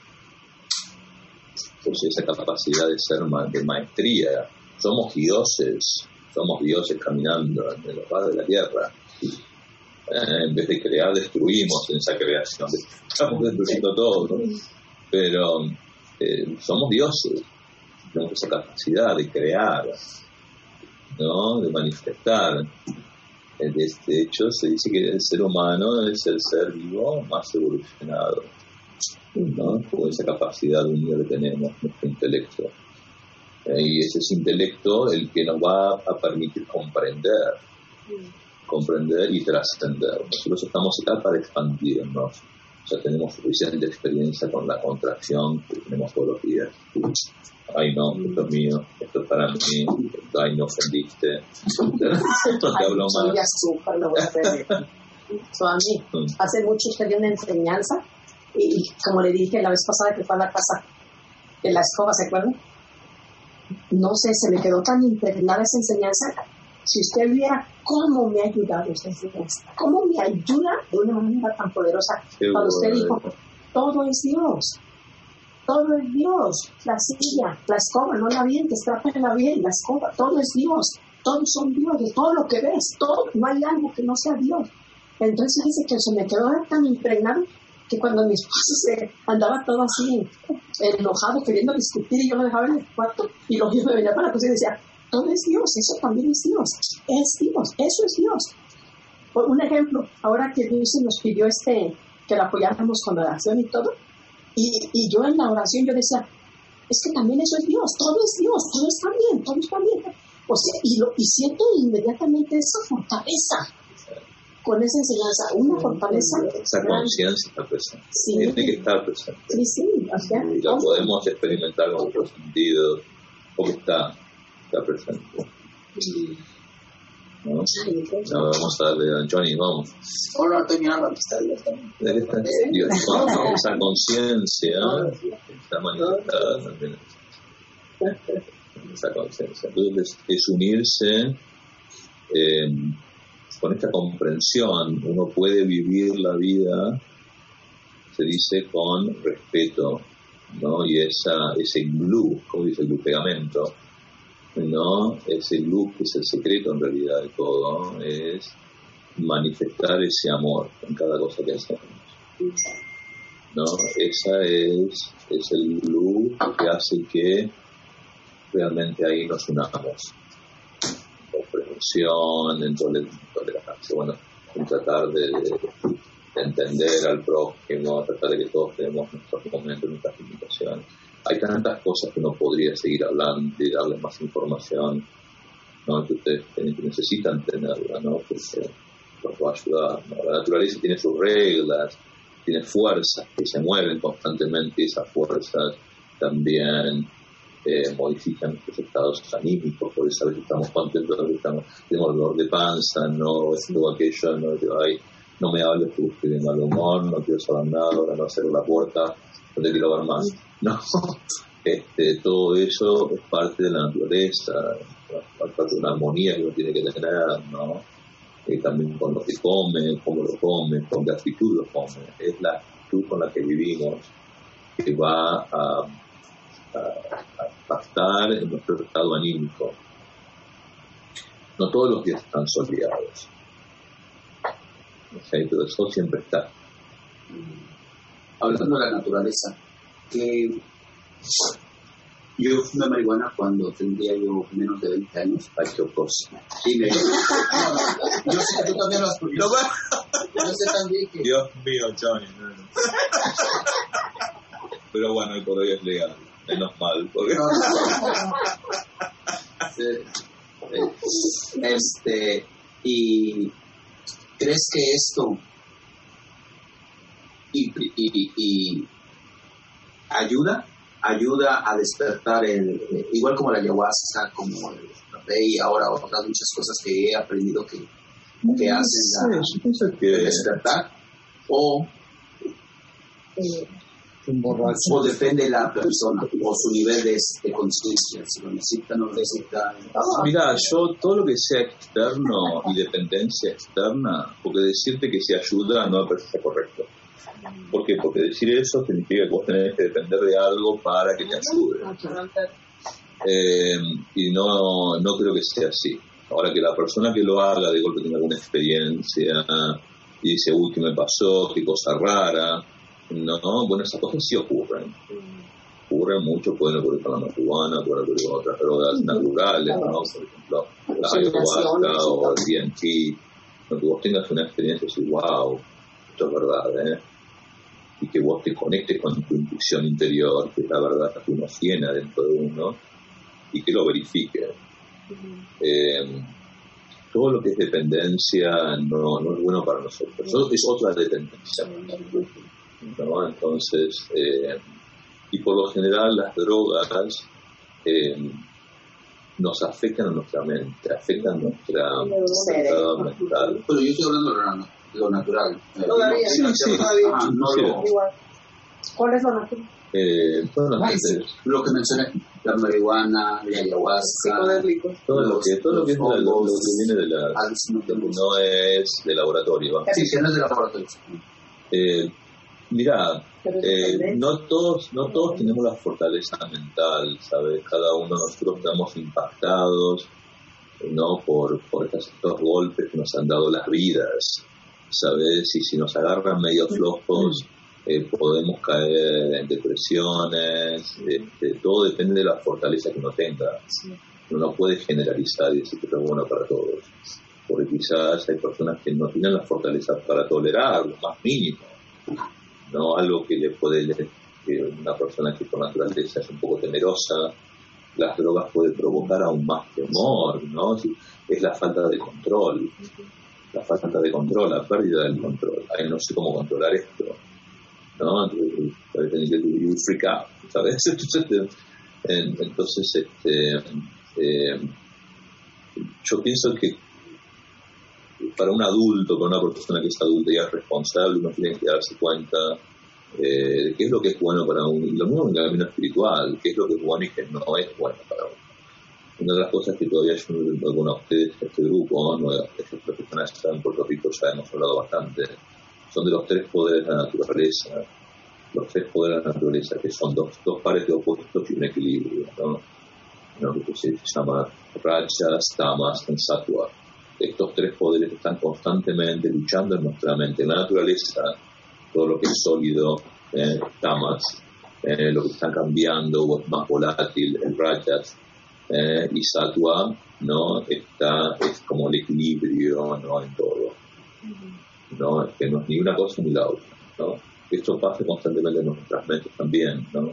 posee esa capacidad de ser ma, de maestría. Somos dioses, somos dioses caminando en los lados de la tierra. Eh, en vez de crear, destruimos en esa creación. Estamos destruyendo todo, ¿no? Pero eh, somos dioses, tenemos esa capacidad de crear, ¿no? De manifestar. De hecho, se dice que el ser humano es el ser vivo más evolucionado, ¿no? Con esa capacidad única que tenemos, nuestro intelecto. Eh, y ese es intelecto el que nos va a permitir comprender, comprender y trascender. Nosotros estamos acá para expandirnos. O sea, tenemos suficiente experiencia con la contracción que tenemos todos los días. Ay, no, esto es mío, esto es para mí, ay, no ofendiste. Esto te hablo más. Ya súper, lo voy a hacer. So, a mí, hace mucho estudié una enseñanza y, como le dije la vez pasada que fue a la casa de la escoba, ¿se acuerdan? No sé, se me quedó tan impregnada esa enseñanza. Si usted viera cómo me ha ayudado esta enseñanza, cómo me ayuda de una manera tan poderosa. Qué cuando usted dijo, todo es Dios, todo es Dios, la silla, la escoba, no la vientes, trápala bien, la escoba, todo es Dios, todos son dioses, todo lo que ves, todo, no hay algo que no sea Dios. Entonces dice que se me quedó tan impregnado que cuando mi esposo se andaba todo así enojado, queriendo discutir, y yo lo dejaba en el cuarto, y luego yo me venía para la cocina y decía, todo es Dios, eso también es Dios, es Dios, eso es Dios. Por un ejemplo, ahora que Dios nos pidió este, que lo apoyáramos con oración y todo, y, y yo en la oración yo decía, es que también eso es Dios, todo es Dios, todo está bien, todo está bien. O sea, y, lo, y siento inmediatamente esa fortaleza, con esa enseñanza, una fortaleza. Esa conciencia está presente, sí, tiene que estar presente. Sí, sí, o sea, y la podemos experimentar con otros sentidos, porque está, está presente. ¿No? No, vamos a darle a Johnny, vamos. Ahora estoy mirando que está Dios también. Dios, ¿no? Esa conciencia está manifestada también. Esa conciencia. Entonces es, es unirse eh, con esta comprensión. Uno puede vivir la vida, se dice, con respeto, ¿no? Y esa, ese glue, como dice el glue, pegamento, ¿no? Ese glue que es el secreto en realidad de todo, es manifestar ese amor en cada cosa que hacemos, ¿no? Esa es, es el glue que hace que realmente ahí nos unamos, con prevención, en tolerancia, bueno, en tratar de, de entender al prójimo, tratar de que todos tenemos nuestros momentos, nuestras limitaciones. Hay tantas cosas que uno podría seguir hablando y darles más información, ¿no? Que ustedes necesitan tenerla, ¿no? Porque los va a ayudar, ¿no? La naturaleza tiene sus reglas, tiene fuerzas que se mueven constantemente, y esas fuerzas también eh, modifican nuestros estados anímicos. Por eso a veces estamos contentos, a veces estamos, tenemos dolor de panza, no, esto o aquello, no, digo, ay, no me hables porque estoy de mal humor, no quiero saber nada, ahora no cerro la puerta, no te quiero ver más. No, este, todo eso es parte de la naturaleza, es parte de una armonía que uno tiene que tener, ¿no? Eh, también con lo que come, cómo lo come, con qué actitud lo come. Es la actitud con la que vivimos que va a, a, a impactar en nuestro estado anímico. No todos los días están soleados, ¿sí? Pero eso siempre está. Hablando de la naturaleza, que yo fumé marihuana cuando tendría yo menos de veinte años. Ay, qué cosa. Y me... no, no, yo sé que tú también lo has podido. Yo sé también que... Dios mío, Johnny. No, no. Pero bueno, hoy por hoy es legal. Menos mal. Porque... No, no, no. Sí. Este, y ¿crees que esto y, y, y ayuda ayuda a despertar el, eh, igual como la ayahuasca, como el café y ahora otras muchas cosas que he aprendido que, que no hacen sé, la, yo pienso que... despertar o eh, o depende de la persona o su nivel de, de conciencia, si lo necesita, no necesita. Mira, yo todo lo que sea externo y dependencia externa, porque decirte que se ayuda no me parece correcto. ¿Por qué? Porque decir eso significa que vos tenés que depender de algo para que te ayude. Eh, y no, no creo que sea así. Ahora, que la persona que lo haga de golpe tenga alguna experiencia y dice, uy, ¿qué me pasó? ¿Qué cosa rara? No, bueno, esas cosas sí ocurren. Ocurren mucho, pueden ocurrir con la marihuana, pueden ocurrir con otras drogas naturales, ¿no? Por ejemplo, la ayahuasca o el D M T. No, que vos tengas una experiencia así, wow, esto es verdad, ¿eh? Y que vos te conectes con tu intuición interior, que es la verdad que uno tiene dentro de uno, y que lo verifique. Uh-huh. Eh, todo lo que es dependencia no, no es bueno para nosotros. Eso es otra dependencia, ¿no? Entonces, eh, y por lo general las drogas eh, nos afectan a nuestra mente, afectan nuestra estado mental. Pero yo estoy hablando de lo natural. Todavía, sí, sí, todavía. Ah, no sí. lo... Igual. ¿Cuál es lo natural? Eh, bueno, Ay, sí. Lo que mencioné, la marihuana, la ayahuasca, todo lo que todo lo que es lo, lo que viene de la no es de laboratorio. Sí, que no es de laboratorio. Eh, mirá, eh, no todos no todos tenemos la fortaleza mental, ¿sabes? Cada uno de nosotros estamos impactados, no por por estos, estos golpes que nos han dado las vidas, ¿sabes? Y si nos agarran medio flojos, eh, podemos caer en depresiones, este, todo depende de la fortaleza que uno tenga. Sí. Uno no puede generalizar y decir que es bueno para todos, porque quizás hay personas que no tienen la fortaleza para tolerar lo más mínimo, no algo que le puede, que una persona que por naturaleza es un poco temerosa, las drogas puede provocar aún más temor, ¿no? Es la falta de control, la falta de control, la pérdida del control. Ay, no sé cómo controlar esto, ¿no? Entonces, you freak out, ¿sabes? Entonces, este, eh, yo pienso que para un adulto, para una persona que es adulta y es responsable, uno tiene que darse cuenta eh, de qué es lo que es bueno para uno, y lo mismo en el camino espiritual, qué es lo que es bueno y qué no es bueno para uno. Una de las cosas que todavía yo, bueno, ustedes, este grupo, ¿no? Estos profesionales que están en Puerto Rico, ya hemos hablado bastante, son de los tres poderes de la naturaleza, los tres poderes de la naturaleza, que son dos, dos pares de opuestos y un equilibrio, ¿no? ¿No? Que se llama Rajas, Tamas y Sattva. Estos tres poderes están constantemente luchando en nuestra mente. En la naturaleza, todo lo que es sólido, eh, Tamas, eh, lo que está cambiando o es más volátil, el Rajas, eh, y Sattva, ¿no? Está, es como el equilibrio, ¿no? En todo, ¿no? Que no es ni una cosa ni la otra, ¿no? Esto pasa constantemente en nuestras mentes también, ¿no?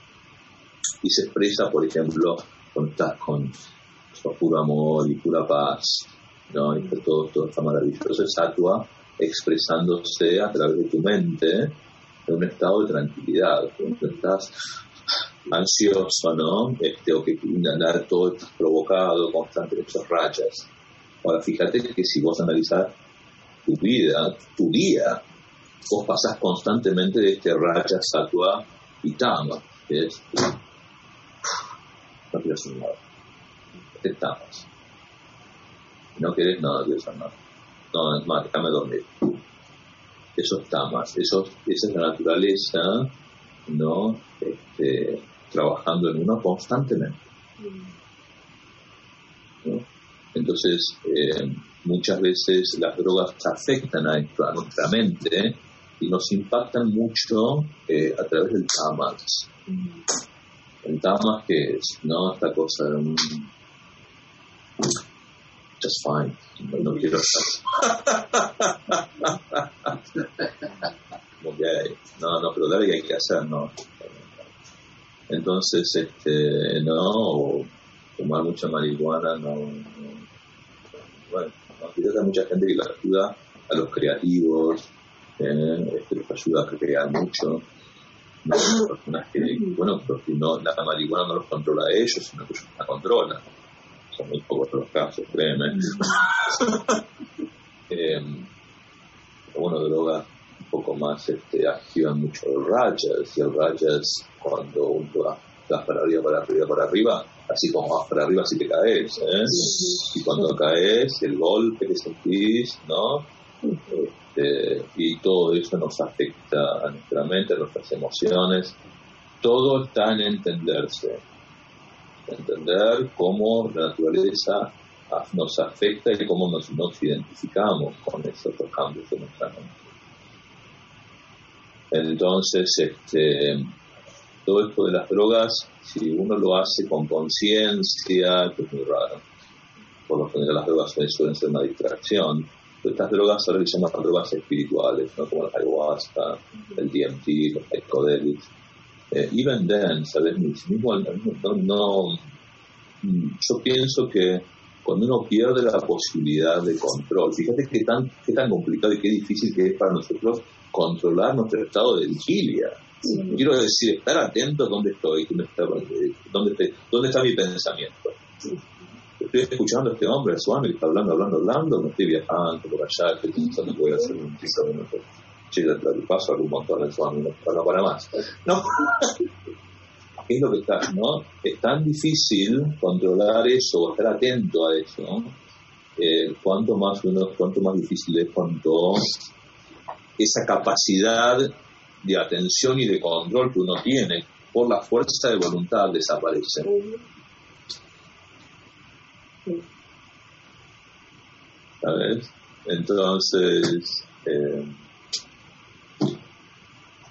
Y se expresa, por ejemplo, cuando estás con, con puro amor y pura paz, ¿no? Y que todo, todo está maravilloso. Es Sattva expresándose a través de tu mente en un estado de tranquilidad. Cuando estás ansioso, ¿no? Este, o que andar todo estás provocado, constante de esos rayas. Ahora, fíjate que si vos analizás tu vida, tu día, vos pasás constantemente de este Raja, Sattva y Tama, que es no quieres un nada, este Tamas, no querés nada, no quieres nada, no, es más, déjame dormir. Eso es Tamas, eso, esa es la naturaleza, ¿no? Este, trabajando en uno constantemente, ¿no? Entonces, eh, muchas veces las drogas afectan a, a nuestra mente y nos impactan mucho eh, a través del Tamas. El Tamas, que es, ¿no? Esta cosa de un just fine, no, no quiero estar. Okay. No, no, pero dale que hay que hacer, ¿no? Entonces, este, no, fumar mucha marihuana, no, no. Bueno, no, quizás hay mucha gente que les ayuda a los creativos, eh, este, les ayuda a crear mucho. No, hay personas que, bueno, pero que no, la marihuana no los controla a ellos, sino que ellos la controlan. Son muy pocos los casos, créeme. eh, pero bueno, drogas un poco más este, activan mucho el Rajas, y el Rajas, cuando uno vas para arriba, para arriba, para arriba, así como vas para arriba, así te caes, ¿eh? Y cuando caes, el golpe que sentís, ¿no? Este, y todo eso nos afecta a nuestra mente, a nuestras emociones. Todo está en entenderse, entender cómo la naturaleza nos afecta y cómo nos, nos identificamos con esos cambios en nuestra mente. Entonces, este, todo esto de las drogas, si uno lo hace con conciencia, que es muy raro, por lo general las drogas suelen ser una distracción. Estas drogas ahora se llaman drogas espirituales, ¿no? Como la ayahuasca, el D M T, los psychedelics. Eh, even then, ¿sabes? Mismo, no, no, yo pienso que cuando uno pierde la posibilidad de control, fíjate qué tan, qué tan complicado y qué difícil que es para nosotros controlar nuestro estado de vigilia. Sí. Quiero decir, estar atento a dónde estoy, dónde está, dónde, estoy, dónde está mi pensamiento. Sí. Estoy escuchando a este hombre, a Swami, que está hablando, hablando, hablando, no estoy viajando por allá, estoy pensando que voy a hacer un cinco minutos. Che, le paso algún montón al Swami, no, no para más. No. ¿Qué es lo que está? ¿No? Es tan difícil controlar eso, o estar atento a eso, ¿no? Eh, cuánto más uno, cuánto más difícil es cuando esa capacidad de atención y de control que uno tiene por la fuerza de voluntad desaparece. ¿Sabes? Entonces, eh,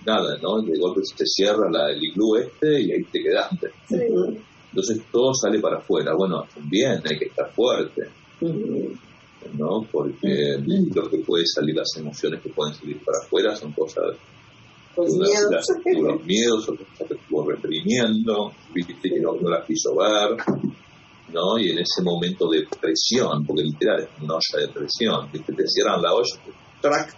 nada, ¿no? De golpe se cierra la, el iglú este y ahí te quedaste. Sí. Entonces todo sale para afuera. Bueno, también hay que estar fuerte, ¿no? Porque lo que puede salir, las emociones que pueden salir para afuera son cosas, Los unas, miedos. las, los miedos o cosas que estuvo reprimiendo, viste que no, no las quiso ver, ¿no? Y en ese momento de presión, porque literal es una olla de presión, ¿viste? Te cierran la olla, ¡trac!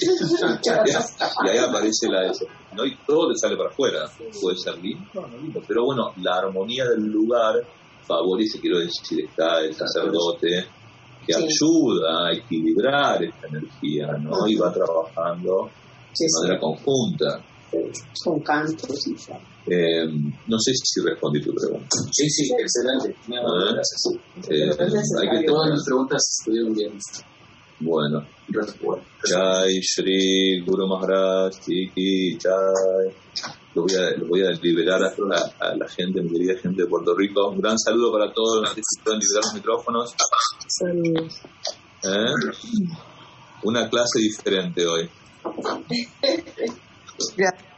y ahí aparece la eso, ¿no? Y todo te sale para afuera. Puede ser lindo, no lindo, pero bueno, la armonía del lugar favorece, quiero decir, está el sacerdote que Sí. ayuda a equilibrar esta energía, ¿no? Y va trabajando Sí, de sí, manera conjunta. con cantos y tal. Eh, no sé si respondí tu pregunta. Sí, sí, excelente. Muy amable, Ah. gracias. Eh, Gracias, hay que Todas tener, mis preguntas estuvieron bien. bueno, Respuesta. Jai Shri Guru Maharaj Ki Jai. Lo voy a, lo voy a liberar a, a, a la gente, mi querida gente de Puerto Rico. Un gran saludo para todos los que pueden liberar los micrófonos. Saludos. ¿Eh? Una clase diferente hoy. Gracias.